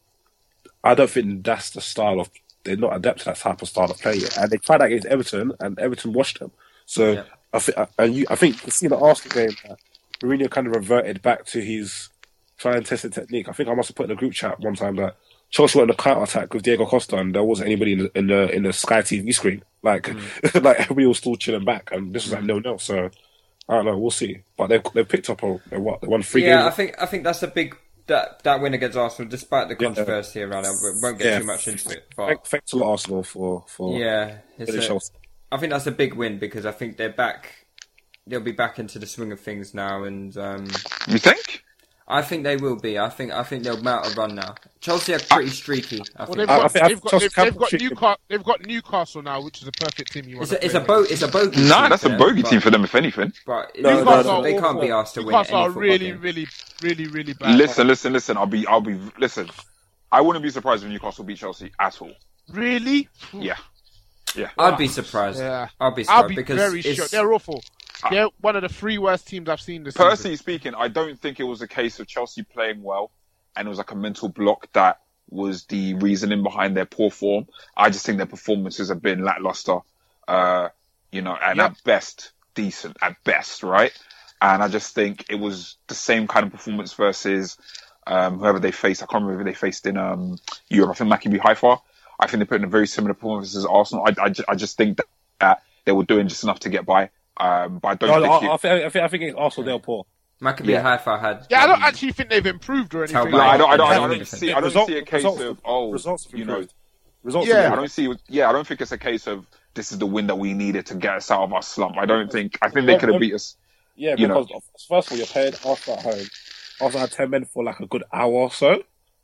I don't think that's the style of. They're not adept to that type of style of play yet. And they tried that against Everton, and Everton washed them. So Yeah. I think, and you, I think you see the Arsenal game, uh, Mourinho kind of reverted back to his try and test the technique. I think I must have put in a group chat one time that Chelsea went on a counter attack with Diego Costa, and there wasn't anybody in the in the, in the Sky T V screen. Like, Mm. like everybody was still chilling back, and this was like no, no. So I don't know. We'll see. But they they picked up a they what they won three Yeah, I games. think I think that's a big that that win against Arsenal, despite the Yeah. controversy around it. We won't get Yeah. too much into it, but Thank- Thanks a lot, Arsenal, for for yeah, it's for the a, Chelsea. I think that's a big win because I think they're back. They'll be back into the swing of things now, and um, you think? I think they will be. I think I think they'll mount a run now. Chelsea are pretty streaky. I Well, think. they've I- I got, think- I they've think got, Chelsea they've, can they've got treat them. Newcastle, they've got Newcastle now, which is a perfect team. You want It's to a, it's a play bo- with. it's a bogey. Nah, team that's for a them, bogey but- team for them, if anything. But Newcastle they are can't be awful. asked to win Newcastle any are football really, game. really, really, really bad. Listen, listen, listen. I'll be, I'll be. Listen, I wouldn't be surprised if Newcastle beat Chelsea at all. Really? Yeah, yeah. I'd be surprised. Yeah. I'd be surprised I'll be because very it's, shocked. They're awful. They're one of the three worst teams I've seen this season. Personally speaking, I don't think it was a case of Chelsea playing well. and it was like a mental block that was the reasoning behind their poor form. I just think their performances have been lackluster, uh, you know, and Yep. at best, decent, at best, right? And I just think it was the same kind of performance versus um, whoever they faced. I can't remember who they faced in um, Europe. I think Maccabi Haifa. I think they put in a very similar performance as Arsenal. I, I, ju- I just think that, that they were doing just enough to get by. Um, but I don't No, think... I, it- I, think, I think I think it's Arsenal. They're poor. Maccabi Yeah. Haifa had. Yeah, I don't um, actually think they've improved or anything. Tell No, I don't. I don't. I Yeah, don't yeah. see. I don't Result- see a case results- of oh, results have you know. improved. Results Yeah. have I improved. don't see. Yeah, I don't think it's a case of this is the win that we needed to get us out of our slump. I don't think. I think they could have beat us. Yeah, you know. because first of all, you're playing Arsenal at home. Arsenal had ten men for like a good hour or so,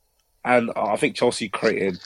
and uh, I think Chelsea created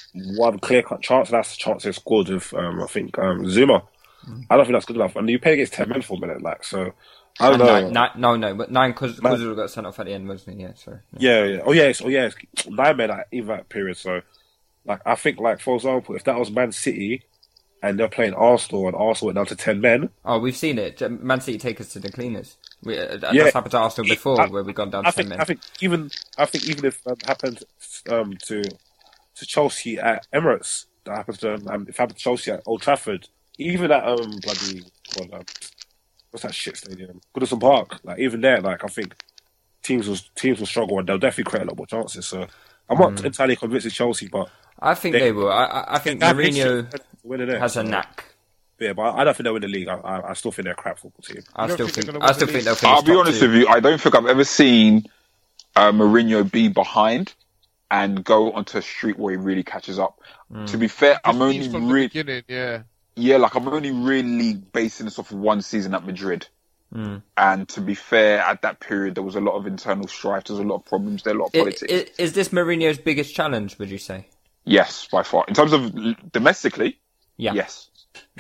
one clear-cut chance. And that's the chance they scored with, um, I think, um, Zuma. I don't think that's good enough. And you play against ten men for a minute, like so. I don't and know. nine, nine, no, no, but nine because Man. Kuzulu got sent off at the end, wasn't he? Yeah, sorry. Yeah, yeah. Oh, yes. Oh, yes. Nine men at even that period. So, like, I think, like, for example, if that was Man City and they're playing Arsenal and Arsenal went down to ten men, Oh, we've seen it. Man City take us to the cleaners. We, uh, Yeah. That's happened to Arsenal before, I- where we've gone down I to ten think, men. I think even, I think even if that happened um, to to Chelsea at Emirates, that happens to um, if it happened to Chelsea at Old Trafford, even at um bloody well, um, what's that shit stadium, Goodison Park, like even there, like I think teams will teams will struggle and they'll definitely create a lot more chances. So I'm not entirely convinced it's Chelsea, but I think they- they, will. I, I, I think they have Mourinho history of winning it, has a so- knack. Yeah, but I don't think they'll win the league. I, I, I still think they're a crap football team. I You don't still think they're think. gonna I win still the think league? they'll finish I'll be top honest two. with you. I don't think I've ever seen uh, Mourinho be behind and go onto a streak where he really catches up. To be fair, I'm Just only eased from the really beginning, yeah. yeah, like I'm only really basing this off of one season at Madrid. Mm. And to be fair, at that period there was a lot of internal strife. There was a lot of problems. There, a lot of I- politics. i- Is this Mourinho's biggest challenge? Would you say? Yes, by far. In terms of l- domestically, Yeah. yes.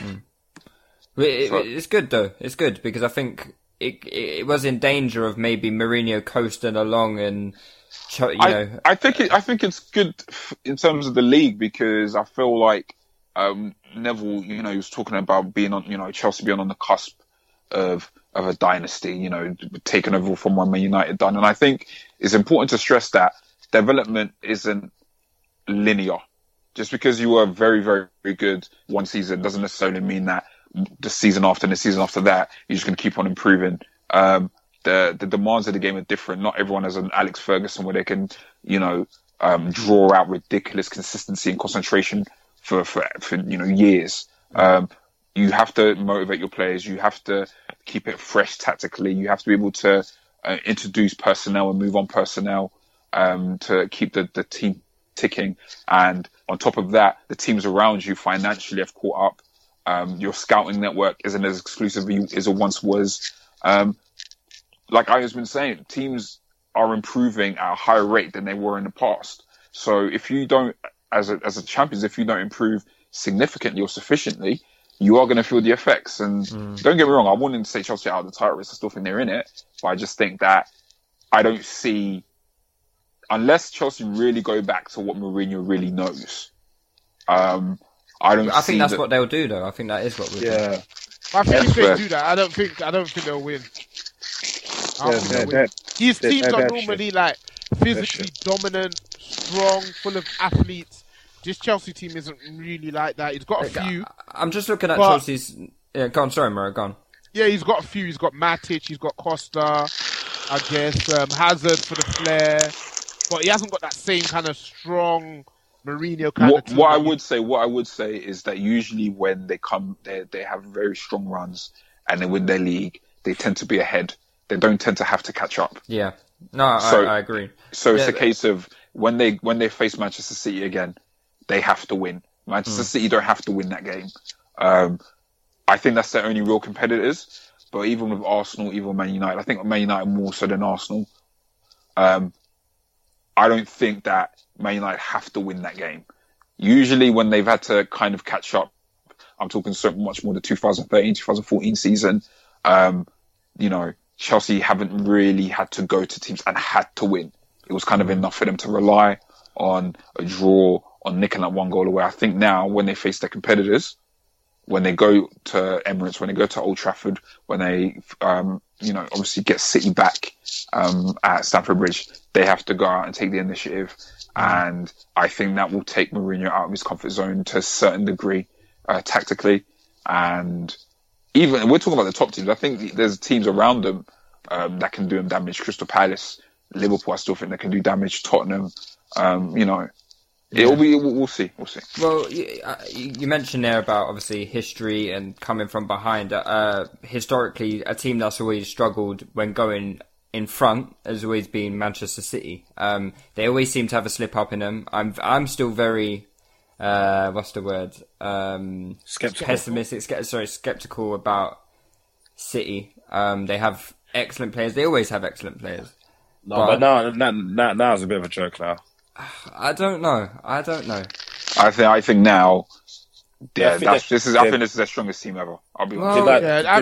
It- it- So- it's good though. It's good because I think it it was in danger of maybe Mourinho coasting along and cho- you I, know. I think it, I think it's good f- in terms of the league because I feel like um, Neville, you know, he was talking about being on, you know, Chelsea being on the cusp of of a dynasty, you know, taking over from what Man United done, and I think it's important to stress that development isn't linear. Just because you were very, very, very good one season doesn't necessarily mean that the season after and the season after that you're just going to keep on improving. Um, the the demands of the game are different. Not everyone has an Alex Ferguson where they can, you know, um, draw out ridiculous consistency and concentration for for, for you know years. Um, you have to motivate your players. You have to keep it fresh tactically. You have to be able to uh, introduce personnel and move on personnel um, to keep the, the team ticking. And on top of that, the teams around you financially have caught up. Um, your scouting network isn't as exclusive as it once was. Um, like I has been saying, teams are improving at a higher rate than they were in the past. So if you don't, as a, as a champions, if you don't improve significantly or sufficiently, you are going to feel the effects. And Mm. don't get me wrong, I wouldn't say Chelsea out of the title race. I still think they're in it, but I just think that I don't see, unless Chelsea really go back to what Mourinho really knows. Um, I don't. I see think that's that- what they'll do though. I think that is what we'll do. Yeah, I think if Elsewhere. they do that, I don't think I don't think they'll win. I yeah, don't think they're, they'll win. they're, These they're- teams they're are that normally like physically dominant, strong, full of athletes. This Chelsea team isn't really like that. He's got a few. I'm just looking at But- Chelsea's. Yeah, go on. Sorry, Murray, go on. Yeah, he's got a few. He's got Matic, he's got Costa, I guess, um, Hazard for the flair. But he hasn't got that same kind of strong Mourinho kind What, of team. what I that you- would say, what I would say is that usually when they come, they they have very strong runs and they win their league, they tend to be ahead. They don't tend to have to catch up. Yeah. No, I, So- I agree. So it's Yeah, a case of when they when they face Manchester City again, they have to win. Manchester City don't have to win that game. Um, I think that's their only real competitors. But even with Arsenal, even with Man United, I think Man United more so than Arsenal. Um, I don't think that Man United have to win that game. Usually when they've had to kind of catch up, I'm talking so much more the twenty thirteen, twenty fourteen season, um, you know, Chelsea haven't really had to go to teams and had to win. It was kind of enough for them to rely on a draw, on nicking that one goal away. I think now when they face their competitors, when they go to Emirates, when they go to Old Trafford, when they, um, you know, obviously get City back um, at Stamford Bridge, they have to go out and take the initiative. Mm. And I think that will take Mourinho out of his comfort zone to a certain degree, uh, tactically. And even, we're talking about the top teams, I think there's teams around them um, that can do them damage. Crystal Palace, Liverpool, I still think they can do damage. Tottenham, um, you know. Yeah. It'll be. We'll see. We'll see. Well, you, uh, you mentioned there about obviously history and coming from behind. Uh, historically, a team that's always struggled when going in front has always been Manchester City. Um, they always seem to have a slip up in them. I'm. I'm still very. Uh, what's the word? Um, skeptical. Pessimistic. Ske- sorry, skeptical about City. Um, they have excellent players. They always have excellent players. No, but, but now, now, now, now it's a bit of a joke now. I don't know. I don't know. I think. I think now. Yeah, I think that's, that, this is. I think this is their strongest team ever. I'll be honest. Well, yeah,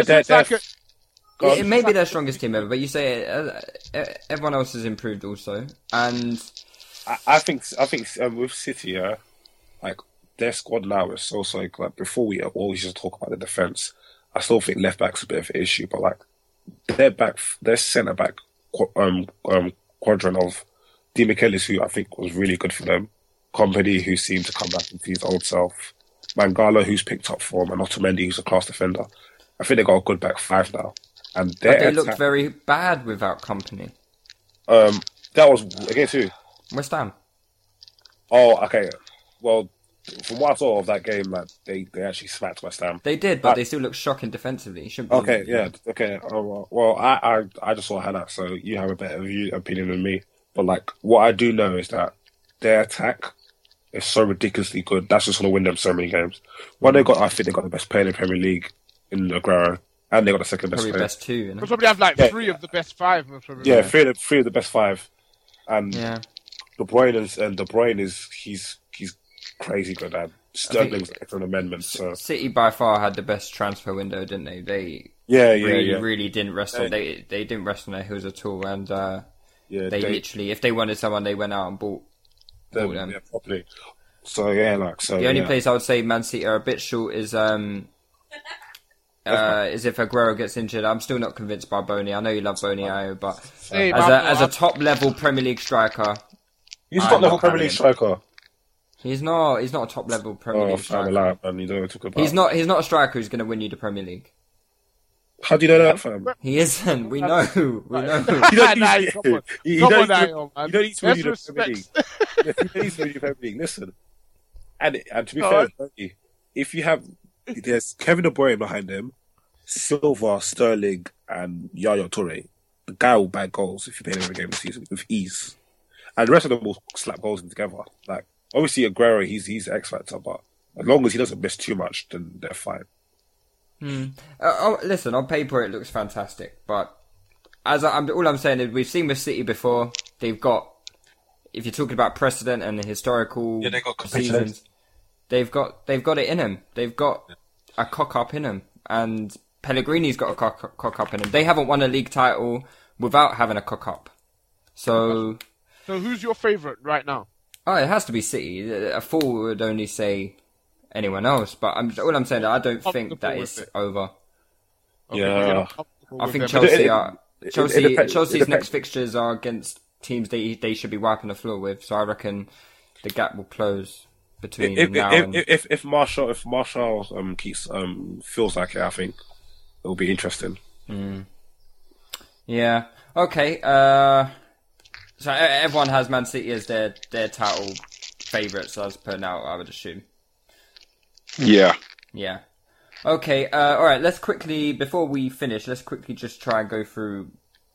it may be their strongest team ever, but you say uh, everyone else has improved also, and I, I think. I think um, with City, yeah, like their squad now is so so. Like before, we always just talk about the defense. I still think left back's a bit of an issue, but like their back, their centre back um, um, quadrant of Di Michelis, who I think was really good for them. Kompany, who seemed to come back into his old self. Mangala, who's picked up form, and Otamendi, who's a class defender. I think they got a good back five now. And but they attack, looked very bad without Kompany. Um, that was against who? West Ham. Oh, okay. Well, from what I saw of that game, like, they, they actually smacked West Ham. They did, but I, they still look shocking defensively. You shouldn't be okay, yeah, okay. Oh, well, I, I, I just saw highlights, so you have a better view, opinion than me. But like, what I do know is that their attack is so ridiculously good. That's just going to win them so many games. Well, they got, I think they got the best player in the Premier League in Aguero, and they got the second best Probably player. best two. You know? They probably have like yeah. three of the best five. Yeah, three of the, three of the best five, and yeah. De Bruyne is and De Bruyne is he's he's crazy good. And Sterling's an amendment. So City by far had the best transfer window, didn't they? They yeah, yeah, really, yeah. really didn't rest on Yeah. they they didn't rest on their heels at all, and uh, yeah, they, they literally, if they wanted someone, they went out and bought, them, bought them. yeah, properly. So yeah, like so. The only yeah. place I would say Man City are a bit short is um uh, is if Aguero gets injured. I'm still not convinced by Boney. I know you love Boney, Ayo, but Hey, as man, a as a I'm- top level Premier League striker, He's I'm got level not Premier having League him. striker. he's not he's not a top level Premier Oh, League I'm striker. alive, man. You don't want to talk about. He's not he's not a striker who's going to win you the Premier League. How do you know that, fam? He isn't. We know. We know. You don't Nah, need- come on. you- you Come don't on, need to- Ayo, man. You don't need to win Let's the Premier League. respect. Yeah, you don't need to win the Premier League. Listen, and and to be Go fair, on. Bernie, if you have there's Kevin De Bruyne behind him, Silva, Sterling, and Yaya Toure, the guy will bag goals if you play every game this season with ease, and the rest of them will slap goals in together. Like obviously Aguero, he's he's X factor, but as long as he doesn't miss too much, then they're fine. Hmm. Uh, oh, listen, on paper it looks fantastic, but as I, I'm, all I'm saying is we've seen with City before. They've got, if you're talking about precedent and the historical Yeah, they got competence. seasons, they've got they've got it in them. They've got a cock up in them, and Pellegrini's got a cock, cock up in them. They haven't won a league title without having a cock up. So, So who's your favourite right now? oh, it has to be City. A fool would only say anyone else, but I'm, all I'm saying is I don't think that Comfortable it's with it. over. Okay, Yeah. you're not comfortable I with think them. Chelsea It- it- are it- Chelsea. it depends- Chelsea's it depends. next fixtures are against teams they they should be wiping the floor with. So I reckon the gap will close between If now if, and. if if if Marshall if Marshall um keeps um feels like it, I think it'll be interesting. Mm. Yeah. Okay. Uh, so e- everyone has Man City as their their title favourites as per now. I would assume. Yeah. Yeah. Okay. Uh, all right. Let's quickly before we finish. Let's quickly just try and go through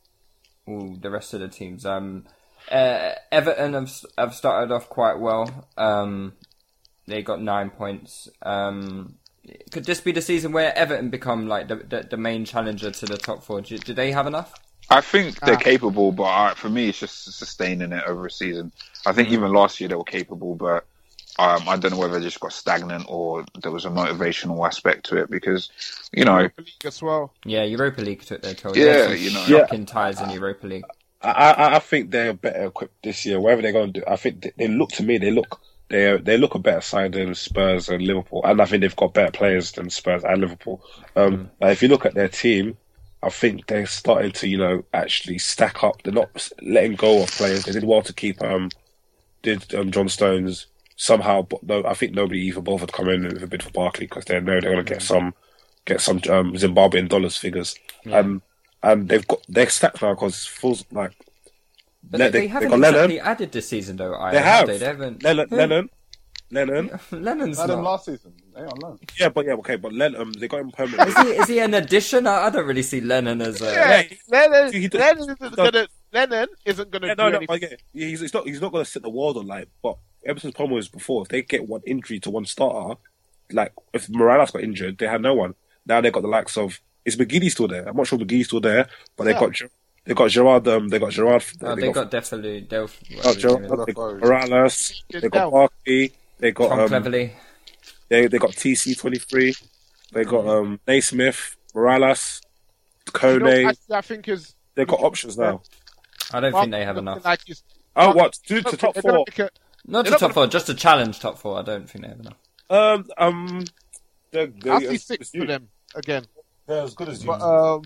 all the rest of the teams. Um, uh, Everton have have started off quite well. Um, they got nine points. Um, could this be the season where Everton become like the the, the main challenger to the top four? Do, do they have enough? I think they're Ah. capable, but uh, for me, it's just sustaining it over a season. I think even last year they were capable, but um, I don't know whether they just got stagnant or there was a motivational aspect to it because, you know, Europa League as well. Yeah, Europa League took their toll. Yeah, There's some you know. shocking ties in Europa League. I, I I think they're better equipped this year. Whatever they're going to do, I think they, they look to me. They look they they look a better side than Spurs and Liverpool, and I think they've got better players than Spurs and Liverpool. Um, mm. Like if you look at their team, I think they're starting to, you know, actually stack up. They're not letting go of players. They did well to keep um, did um, John Stones somehow, but no, I think nobody even bothered coming in with a bid for Barkley because they know they're going to get some get some um, Zimbabwean dollars figures. Yeah. Um, and they've got they're stacked now because full like. But Le- they, they, they haven't got exactly Lennon. added this season, though. Either, They have. They? They haven't. Lennon, Lennon, Lennon. Lennon's Had not. him last season. They on loan. Yeah, but yeah, okay, but Lennon, um, they got him permanently. Is he, is he an addition? I, I don't really see Lennon as a. Yeah, Yeah, Lennon, he- he does- Lennon isn't does- gonna. Lennon isn't gonna Yeah, do no, no, anything. I get it. Yeah, he's, he's not. He's not going to set the world on light. But Everton's problem was before, if they get one injury to one starter, like if Morales got injured, they had no one. Now they got the likes of is McGeady still there? I'm not sure McGeady's still there, but they Yeah. got they got Gerard. Um, they got Gerard. Oh, they, got, definitely Delph. got Gerard. They got Morales. They got Barkley. They got Tom um, Cleverley. They they got T C twenty-three. They got um Naismith, Morales, You know, Kone. actually, I think is They've got options now. I don't think they have enough. Like he's, Oh, what? To, to top they're gonna four. make a- Not they're to not top gonna- four, just to challenge top four. I don't think they have enough. Um, um, they're, they're, I'll see six for them again. They're as good as you. But um,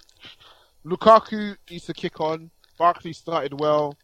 Lukaku needs to kick on. Barkley started well.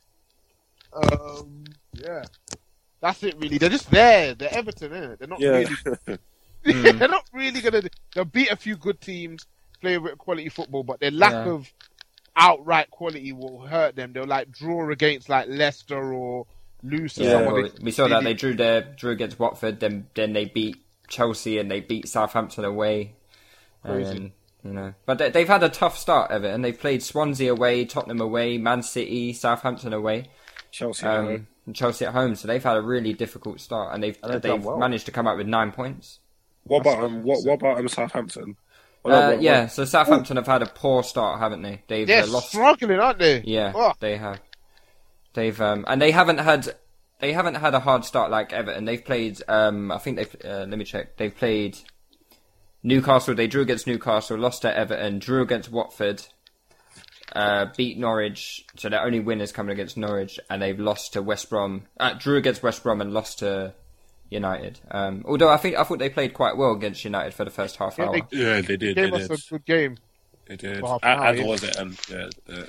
Um, yeah, that's it really. They're just there. They're Everton, innit? They're not yeah. really. Mm. They're not really gonna. They'll beat a few good teams, play a bit of quality football, but their lack Yeah. of outright quality will hurt them. They'll like draw against like Leicester or lose to Yeah, someone. well, they- we saw that they- they drew their drew against Watford, then then they beat Chelsea and they beat Southampton away. Crazy. And, you know, but they, they've had a tough start of it, and they've played Swansea away, Tottenham away, Man City, Southampton away, Chelsea. um, and Chelsea at home. So they've had a really difficult start, and they've And they've they've done well. managed to come out with nine points. what about um, what what about um, Southampton? Uh, What- what- yeah, so Southampton have had a poor start, haven't they? They've They're uh, lost. struggling, aren't they? Yeah, Oh. they have. They've um, and they haven't had they haven't had a hard start like Everton. They've played. Um, I think they've. Uh, let me check. They've played Newcastle. They drew against Newcastle, lost at Everton, drew against Watford, uh, beat Norwich. So their only win is coming against Norwich, and they've lost to West Brom. Uh, drew against West Brom and lost to United. Um, although I think I thought they played quite well against United for the first half Yeah, hour. they- Yeah, they did. They Gave us did. a good game. They did. for half And, an hour, and yeah. was it? And yeah, uh,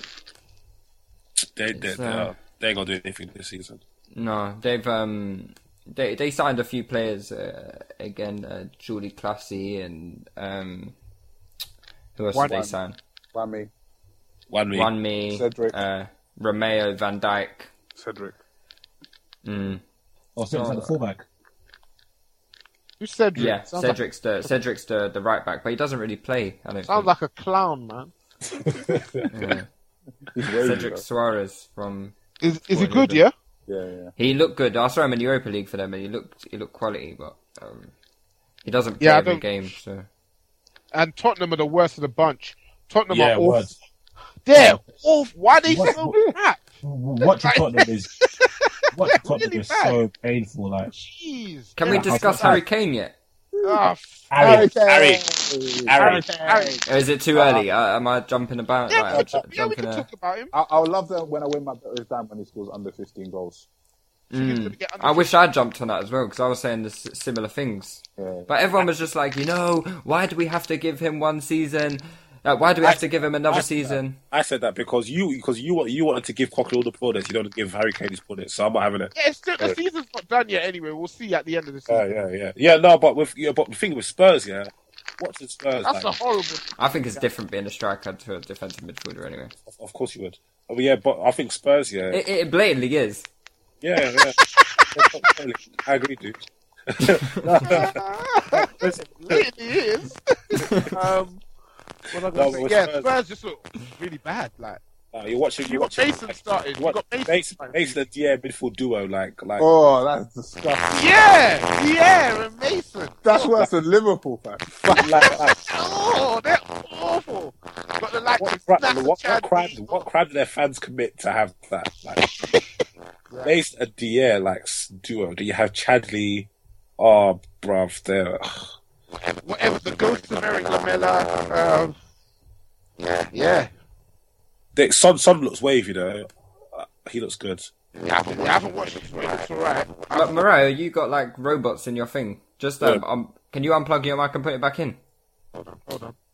they they It's, they, uh, uh, they ain't gonna do anything this season. No, they've um they they signed a few players uh, again, uh, Julie Classy and um who else One- did they sign? Whammy, One week. One me, Cedric. uh, Romeo Van Dijk. Cedric. Mm. Oh, so it's like the fullback. Who's Cedric? Yeah, sounds Cedric's the Cedric's the, the right back, but he doesn't really play. I don't Like, sounds think. like a clown, man. Yeah. He's crazy, Cedric though. Suarez from Is is he Well, good? yeah. Yeah. Yeah, yeah. he looked good. I saw him in the Europa League for them, and he looked he looked quality, but um, he doesn't play Yeah, I every don't- game. So And Tottenham are the worst of the bunch. Tottenham Yeah, are awful. words. They're awful. Why are they What- so crap? Watching Tottenham is watching Tottenham Really is bad. so painful. Like Jeez. can They're- we discuss Harry Kane yet? Ah, f- Harry, Harry. Harry. Harry. Or is it too early? Uh, am I jumping about? Yeah, Like, we I'm can, ju- yeah, we jumping can a- talk about him. I, I would love that when I win my bet with Dan when he scores under fifteen goals. He's Mm. gonna get under I wish I jumped on that as well because I was saying the s- similar things. Yeah. But everyone was just like, you know, why do we have to give him one season? Uh, why do we have to give him another I- season? I said that because you because you want you wanted to give Coquelin all the plaudits. You don't give Harry Kane his plaudits, so I'm not having it. Yeah, it's still, the season's not done yet anyway. We'll see at the end of the Yeah, season. yeah, yeah, yeah. No, but with yeah, but the thing with Spurs, yeah, watching Spurs, That's like, a horrible. I think it's different being a striker to a defensive midfielder anyway. of, of course you would. Oh, yeah, but I think Spurs, yeah, It, it blatantly is. yeah, yeah. I agree, dude. It is. um, what am I No, gonna say? with Yeah, Spurs- Spurs just look really bad. Like Uh, you're watching. you You're got watching. Mason started. You What got Mason. Mason, started. Mason and yeah, midfield duo, like like. Oh, that's disgusting. Yeah, yeah, and Mason. That's worse than Liverpool, fam. like, like Oh, they're awful. Got the like what, the crime, snap what, what Chad crime? Lee. What crime do their fans commit to have that? Like, Mason and Dier, like s- duo. Do you have Chadley? Oh, bruv, they're. Whatever the ghost of Eric Lamella. Um, yeah, yeah. They, Son Son looks wavy though. Uh, he looks good. I haven't, I haven't watched it, but it looks alright. But Mariah, you got like robots in your thing. Just um, um, can you unplug your mic and put it back in? Hold on, hold on.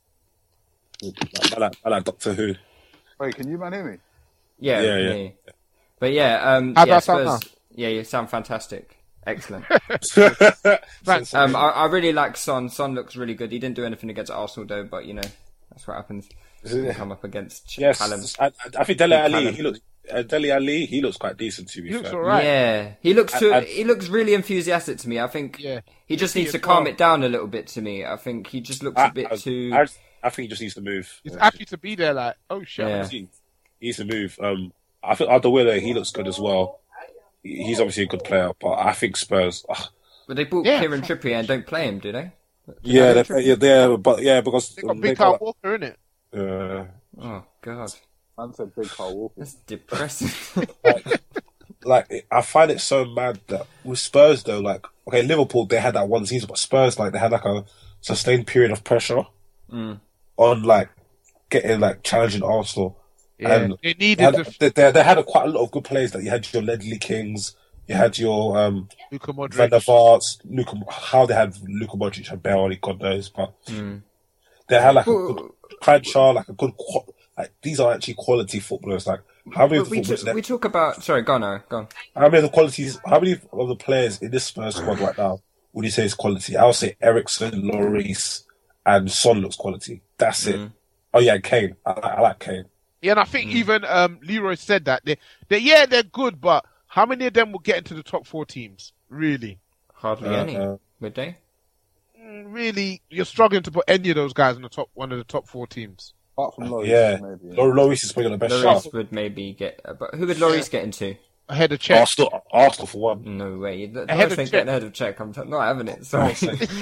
I like, I like Doctor Who. Wait, can you man hear me? Yeah, Yeah, yeah. yeah. But yeah, um, How do yeah, I sound Spurs- yeah, you sound fantastic. Excellent. Thanks. um, I, I really like Son. Son looks really good. He didn't do anything against Arsenal though, but you know that's what happens. You come up against Ch- Yes, Callum. I, I- I think Dele Big Ali. talent. He looks uh, Dele Ali. He looks quite decent to be He looks fair. alright. Yeah, he looks too, I- I- he looks really enthusiastic to me. I think Yeah. he just He needs to as calm well. it down a little bit to me. I think he just looks I, a bit I, too. I, I think he just needs to move. He's happy to be there, like, oh shit. Yeah. He needs to move. Um, I think Alderweireld, he looks good as well. He- He's obviously a good player, but I think Spurs. ugh, But they bought Yeah. Kieran Trippier and don't play him, do they? yeah, they- they're, yeah, they're, but yeah, because They got they Big Carl got, Walker in it. uh, Oh god, Man said Big Carl Walker. that's depressing. like, like I find it so mad that with Spurs though, like okay, Liverpool they had that one season, but Spurs like they had like a sustained period of pressure Mm. on like getting like challenging Arsenal. Yeah. And They They needed had, the they, they, they had a, quite a lot of good players. That you had your Ledley Kings, you had your um, Luka Van der Modric. Vaart, Luka. How they had Luka Modric and barely God knows, but Mm. they had like a Well, good Cranshaw, like a good qua- like these are actually quality footballers. Like how many of But the we, footballers? t- we talk about. Sorry, go on, now, go on. How many of the qualities? How many of the players in this Spurs squad right now would you say is quality? I would say Ericsson, Lloris, and Son looks quality. That's it. Mm. Oh yeah, Kane. I, like- I like Kane. Yeah, and I think even um, Leroy said that. They, they, yeah, they're good, but how many of them will get into the top four teams? Really? Hardly Uh, any, uh, would they? Mm, Really, you're struggling to put any of those guys in the top one of the top four teams. Apart from Lloris, Yeah, maybe. Lor- Lloris is probably the best Lloris shot. would maybe get. uh, But who would Lloris get into? Ahead of Czech. Arsenal, Arsenal for one. No way. Ahead Lloris of ain't Czech. getting ahead of Czech. I'm t- not having it. Sorry.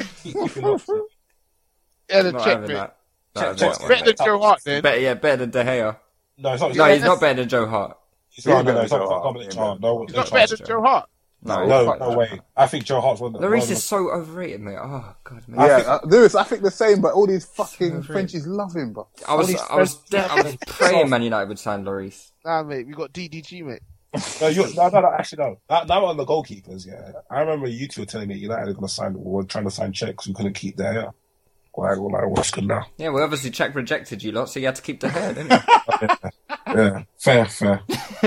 Ahead of not Czech, having mate. that. Check- Not having check- that one, Better mate. than Joe Hart, then. Better, yeah, better than De Gea. No, it's not. No, Yeah, he's not that's- better than Joe Hart. He's not, Yeah, no, it's Joe not, Hart. not, not, no, no, He's no, not better than Joe Hart. No, no, fuck no that. way. I think Joe Hart's one. Lloris one is so overrated, mate. Oh god, man. I Yeah, think- uh, Lewis, I think the same, but all these fucking So Frenchies love him, bro. I was, these I was, French- de- I was praying Man United would sign Lloris. Nah, mate, we got D D G, mate. No, you, no, no, no, actually, no. Now, now on the goalkeepers, yeah. I remember you two were telling me United are going to sign, were trying to sign Czech, so we couldn't keep there, yeah. Well, well, like, what's good now? Yeah, well, obviously Czech rejected you lot, so you had to keep De Gea, didn't you? Yeah, fair, fair.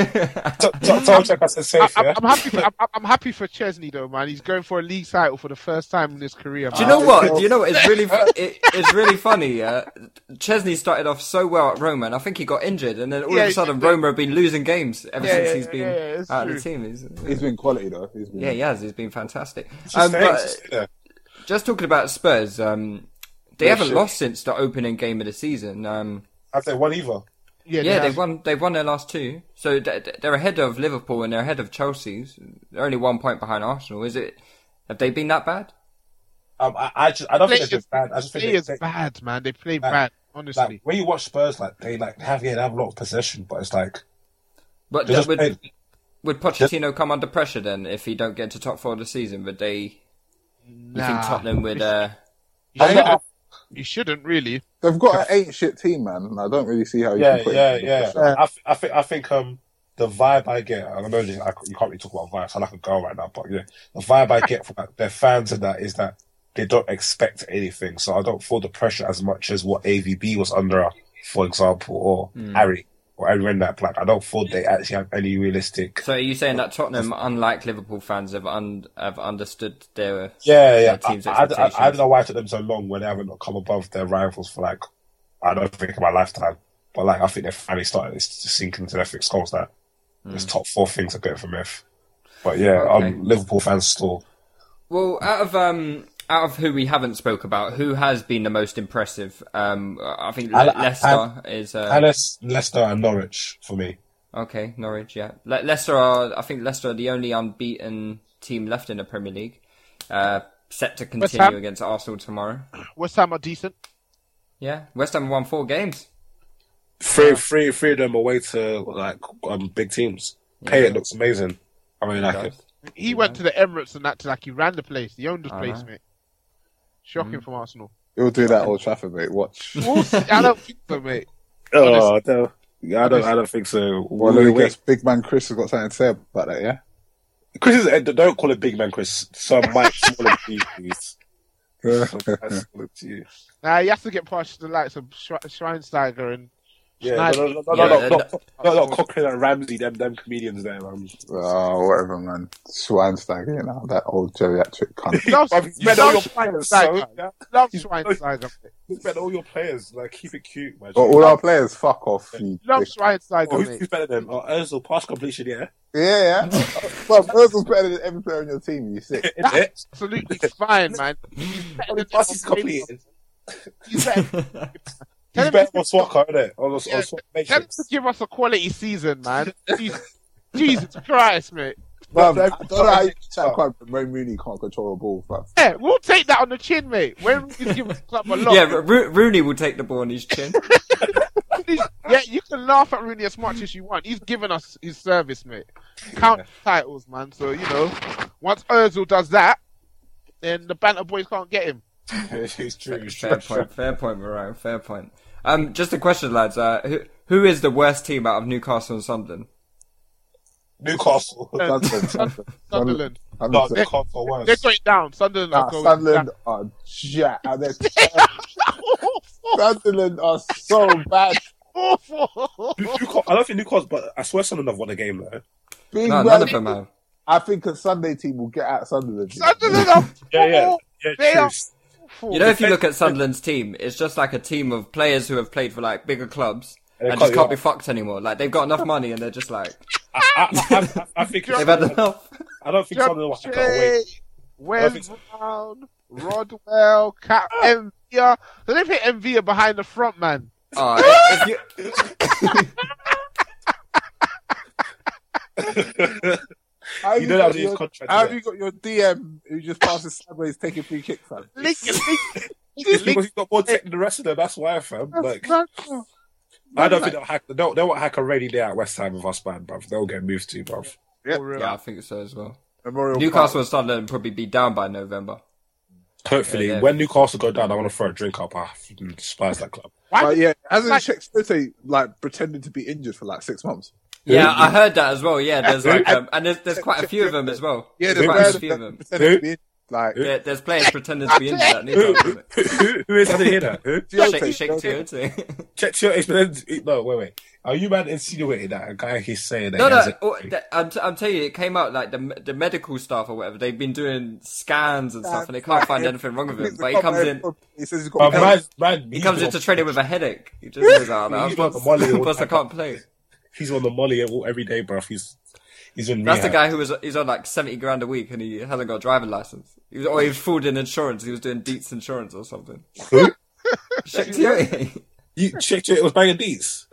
Tell tell- tell Czech I said safe, I, yeah? I'm happy. For, I'm, I'm happy for Chesney though, man. He's going for a league title for the first time in his career. Do you man. know what? Do you know what? It's really, fu- it, it's really funny. Yeah, Chesney started off so well at Roma, and I think he got injured, and then all Yeah, of a sudden yeah. Roma have been losing games ever Yeah, since yeah, he's been yeah, yeah, it's out true. of the team. He's, He's been quality, though. He's been... yeah, he has. He's been fantastic. Just Um, stay, but just stay there. just talking about Spurs, um, they Yeah, haven't shit. lost since the opening game of the season. Um, Have they won either? Yeah, yeah, they they've have. won. They've won their last two, so th- th- they're ahead of Liverpool and they're ahead of Chelsea. They're only one point behind Arsenal. Is it? Have they been that bad? Um, I, I just, I don't Play think they're is, just bad. I just think play they, is they, bad, man. They play Like- bad, honestly. like, when you watch Spurs, like, they, like, have, yeah, they have a lot of possession, but it's like, But they uh, just would, play, would Pochettino come under pressure then if he don't get to top four of the season? Would they? You think Nah. Tottenham would? Uh, You I shouldn't, know- you shouldn't really. They've got an ain't shit team, man. and I don't really see how you yeah, can put yeah, it. yeah. I, th- I think, I think, um, the vibe I get, I know you, I, you can't really talk about vibes, I like a girl right now, but yeah, the vibe I get from like, their fans and that is that they don't expect anything, so I don't feel the pressure as much as what A V B was under, for example, or Mm. Harry, or Harry Redknapp. Like, I don't feel they actually have any realistic. so are you saying that Tottenham, unlike Liverpool fans, have un- have understood their? Yeah, yeah. Their team's I, I, I, I expectations. don't know why it took them so long when they haven't come above their rivals for like, I don't think in my lifetime, but like, I think they're finally starting to sink into their thick skulls that this top four things a bit of a myth. But yeah, Okay. um, Liverpool fans still. Well, out of um, out of who we haven't spoke about, who has been the most impressive? Um, I think Le- I- I- Leicester is. Uh, Palace, Leicester, and Norwich for me. Okay, Norwich, yeah. Le- Leicester are, I think Leicester are the only unbeaten team left in the Premier League. Uh, set to West continue Ham? against Arsenal tomorrow. West Ham are decent. Yeah, West Ham won four games. Three, three, three of them away to like um, big teams. Pay Yeah. it looks amazing. I really like it. He went to the Emirates and acted like he ran the place. He owned the I place, know. mate. Shocking Mm. from Arsenal. He'll do that at Old Trafford, mate. Watch. We'll see. I don't think so, mate. Oh, no. Yeah, I don't. I don't think so. Well, Wait, I wait. guess Big Man Chris has got something to say about that, yeah? Chris is. uh, Don't call it Big Man, Chris. Some Mike smaller to you, please. Some Mike smaller to you. Nah, you have to get past the likes of Sch- Schweinsteiger and Yeah, no, no, no, no, Yeah, no, uh, no, no, no, no, Cochrane and Ramsey, them, them comedians there, man. Oh, whatever, man. Schweinsteiger, you know, that old geriatric cunt. Love, Bruv, you spent all your love players, Schweinsteiger. so, yeah. Love He's- Schweinsteiger. mate. You spent all your players, like, keep it cute, man. But all our players, fuck off. You Love dick. Schweinsteiger, Oh, who's, mate. who's better than them? Oh, Ozil, pass completion, yeah. Yeah, yeah. Well, Ozil's better than every player on your team, you sick. Is it? Absolutely fine, man. He's better Only than passes completed. He's better. Tell He's him better to- on Swaka, isn't it? On, on, Yeah, on Swaka Tell him Matrix. to give us a quality season, man. Jesus, Jesus Christ, mate. Bruv, No, I no, don't know how you no. chat quite, but Wayne Rooney can't control a ball, bruv. Yeah, we'll take that on the chin, mate. When we give us the club a lot. Yeah, Ro- Rooney will take the ball on his chin. Yeah, you can laugh at Rooney as much as you want. He's given us his service, mate. Count titles, man. So, you know, once Ozil does that, then the banter boys can't get him. It's true, it's true. Fair point, fair point, Mariah, fair point. Um, just a question, lads. Uh, who, who is the worst team out of Newcastle and Sunderland? Newcastle. Sunderland, Sunderland. Sunderland. No, Sunderland. Newcastle worse. They're going down. Sunderland Nah, are going Sunderland down. are jack. and they're- Sunderland are so bad. Awful. Newcastle, I don't think Newcastle, but I swear Sunderland have won a game though. Big No, man, none of them have. I think a Sunday team will get out Sunderland. Sunderland are Yeah, yeah, awful. yeah. They True. are awful. You know, if you look at Sunderland's team, it's just like a team of players who have played for like bigger clubs And they and just can't can't be be fucked anymore. Like they've got enough money and they're just like I, I, I, I think they've had enough. I don't think Sunderland will hack it away. Jay, Wes think so. Brown, Rodwell, Cap, Envia. So they put Envia behind the front, man. Oh, if you, How You you know that got was his your- contract. How have yeah. you got your D M who just passes sideways taking free kicks, fam? Link, link, It's link, because he's got more tech than the rest of them. That's why, fam. Like, I don't think they'll hack. They don't. They won't hack a ready day at West Ham with us, man, bruv. They'll get moved to, bruv. yeah, I think so as well. Memorial Newcastle and Sunderland will probably be down by November. Hopefully, Yeah, yeah. when Newcastle go down, I want to throw a drink up. I fucking despise that club. Why But yeah, hasn't Like- Shakespeare like pretended to be injured for like six months? Yeah, I heard that as well. Yeah, there's like, um, and there's there's quite a few of them as well. Yeah, there's there's quite a players few of them. that pretended to be injured. Like There, there's players pretending to be injured at Who, Newcastle. who, who, who is? I didn't hear that. Who? Shake, shake, Tiote. Check your experience. No, wait, wait. Are you man insinuating that a guy he's saying that? No, he no. has a- oh, that- I'm, t- I'm telling you, it came out like the the medical staff or whatever. They've been doing scans and stuff, and they can't find anything wrong with him. But he comes in, He says he's But got. man, man, he he's comes on- into training with a headache. He just says, "Oh, no, He's plus, on the molly all plus I the time. can't play." He's on the molly all- every day, bruv. He's he's in. That's the rehab. guy who was he's on like seventy grand a week and he hasn't got a driving license. He was, or he was fooled in insurance. He was doing Dietz insurance or something. Who? Shake Tiote. You checked it. It was banging beats.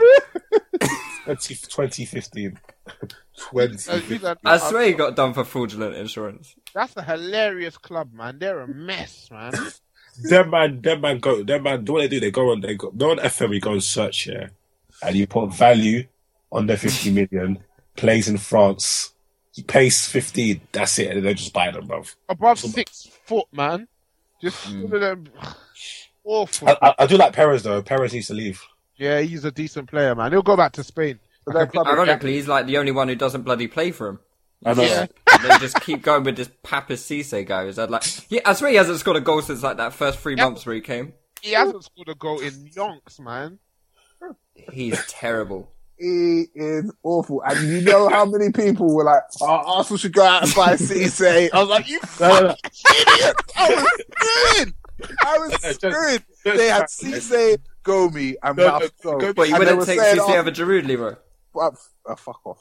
twenty, twenty fifteen. twenty fifteen. I swear he got done for fraudulent insurance. That's a hilarious club, man. They're a mess, man. Them man, them man go, them man, what they do, they go on, they go, they're on F M, you go and search here, and you put value on their fifty million, plays in France, he pays fifteen, that's it, and they just buy them, bruv. Above six foot, man. Just one of them. Awful. I, I, I do like Perez though, Perez needs to leave. Yeah, he's a decent player, man. He'll go back to Spain. But their club- Ironically, he's like the only one who doesn't bloody play for him. I know. Yeah. They just keep going with this Papis Cisse guy. Who's had like, yeah, I swear he hasn't scored a goal since like that first three Yeah. months where he came. He hasn't scored a goal in yonks, man. He's terrible. He is awful, and you know how many people were like, "Oh, Arsenal should go out and buy Cisse." I was like, "You No, no, no. idiot!" I was screwed. I was Just- screwed. just- They had Cisse, Gomi, and No, no, Mouth. Gomi- So, But you and they wouldn't were take saying, Cisse "Oh, over Giroud, Leroy. uh, uh, fuck off."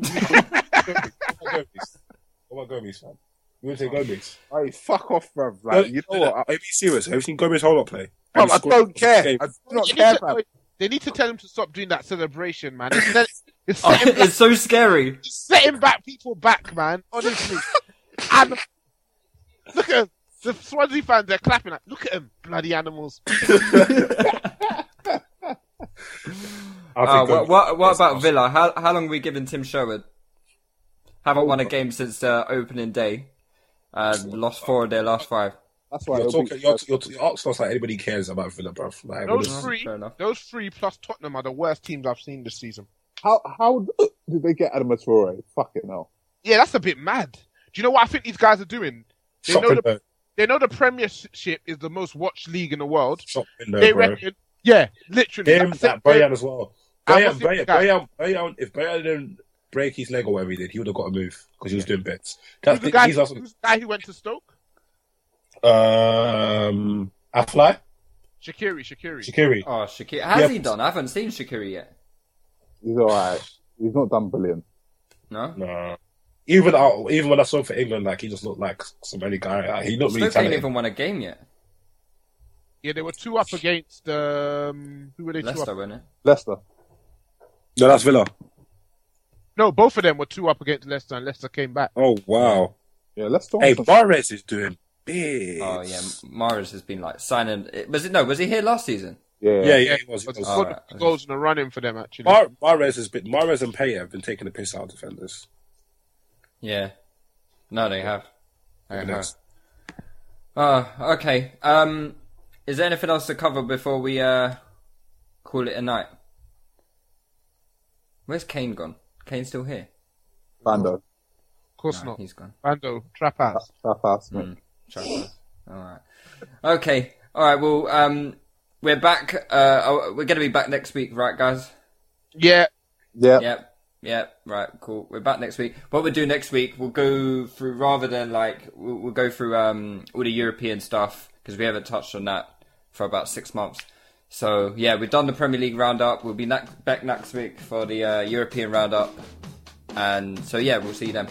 What about Gomez, fam? You wouldn't say Gomez? Hey, fuck off, bruv. Like, you know what? I, Are you serious? Have you seen Gomez hold up play? bruv, And he I scored don't in care. the game. I do not They care, need, to, bruv. they need to tell him to stop doing that celebration, man. It's, set, it's Oh, setting, back, it's so scary. it's setting back people back, man. Honestly. And look at 'em. The Swansea fans, they're clapping. Like, look at them, bloody animals. I Oh, think what, Gomez- what, what Yes, about Arsenal. Villa? How how long have we given Tim Sherwood? Haven't won a game since uh, opening day. Uh, lost four of their last five. That's why You're it'll be- talking. You're, you're, you're asking us like anybody cares about Villa, bro. Like, we're Those just- three, fair enough. those three plus Tottenham are the worst teams I've seen this season. How how did they get Adama Traore? Fuck it, no. Yeah, that's a bit mad. Do you know what I think these guys are doing? They Shop know the window. they know the Premiership is the most watched league in the world. Shop window, They bro. reckon, yeah, literally. Him, I said- that Bayan as well. And Bayan, what's the Bayan, guy? Bayan, Bayan, if Bayan didn't break his leg or whatever he did, he would have got a move because he was doing bets. Who's That's the guy, he's also, who's the guy who went to Stoke? um, Afly, Shaqiri, Shaqiri. Shaqiri. Oh, Shaqiri. Has Yeah. he done? I haven't seen Shaqiri yet. He's alright. He's not done brilliant. No? No. Even uh, even when I saw him for England, like he just looked like some any guy. Like, he looked really Stoke ain't talented. even won a game yet. Yeah, they were two up against um, who were they two Leicester, up? wasn't it? Leicester. No, that's Villa. No, both of them were two up against Leicester, and Leicester came back. Oh wow. Yeah, Leicester. Hey, won. Mahrez is doing big. Oh, yeah. Mahrez has been like signing. Was it, no, was he here last season? yeah, yeah, yeah. yeah, he was. He But was. scored Alright. goals in a run in for them actually. Mar- Mahrez has been Mahrez and Payet have been taking the piss out of defenders. Yeah. No, they have. They have. Yes. Oh, okay. Um, is there anything else to cover before we uh call it a night? Where's Kane gone? Kane's still here? Bando. Of course No, not. he's gone. Bando, trap house. Trap house, mate. Mm, Trafford. All right. Okay. All right. Well, um, we're back. Uh, oh, we're going to be back next week, right, guys? Yeah, Yeah. Yep. Yep. Right. Cool. We're back next week. What we'll do next week, we'll go through rather than like we'll, we'll go through um all the European stuff because we haven't touched on that for about six months. So yeah, we've done the Premier League roundup. We'll be ne- back next week for the uh, European roundup, and so yeah, we'll see you then.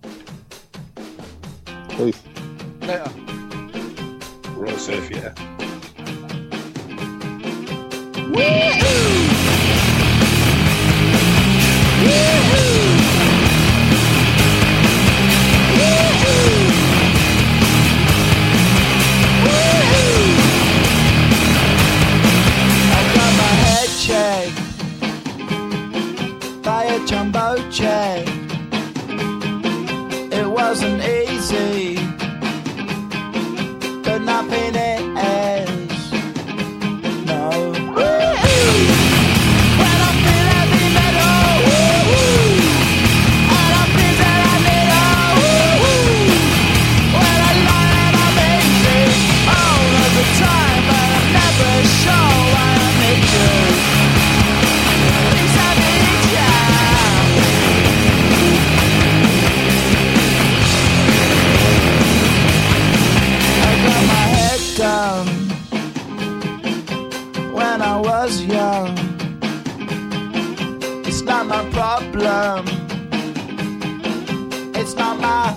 Peace. later. We're all safe, yeah. I got my head checked by a jumbo jet. It wasn't easy, but nothing is. No. When I feel heavy metal, and I feel that I need a when I lie and I'm easy all of the time, but I'm never sure why I need you. Please have me down. I got my head down when I was young. It's not my problem. It's not my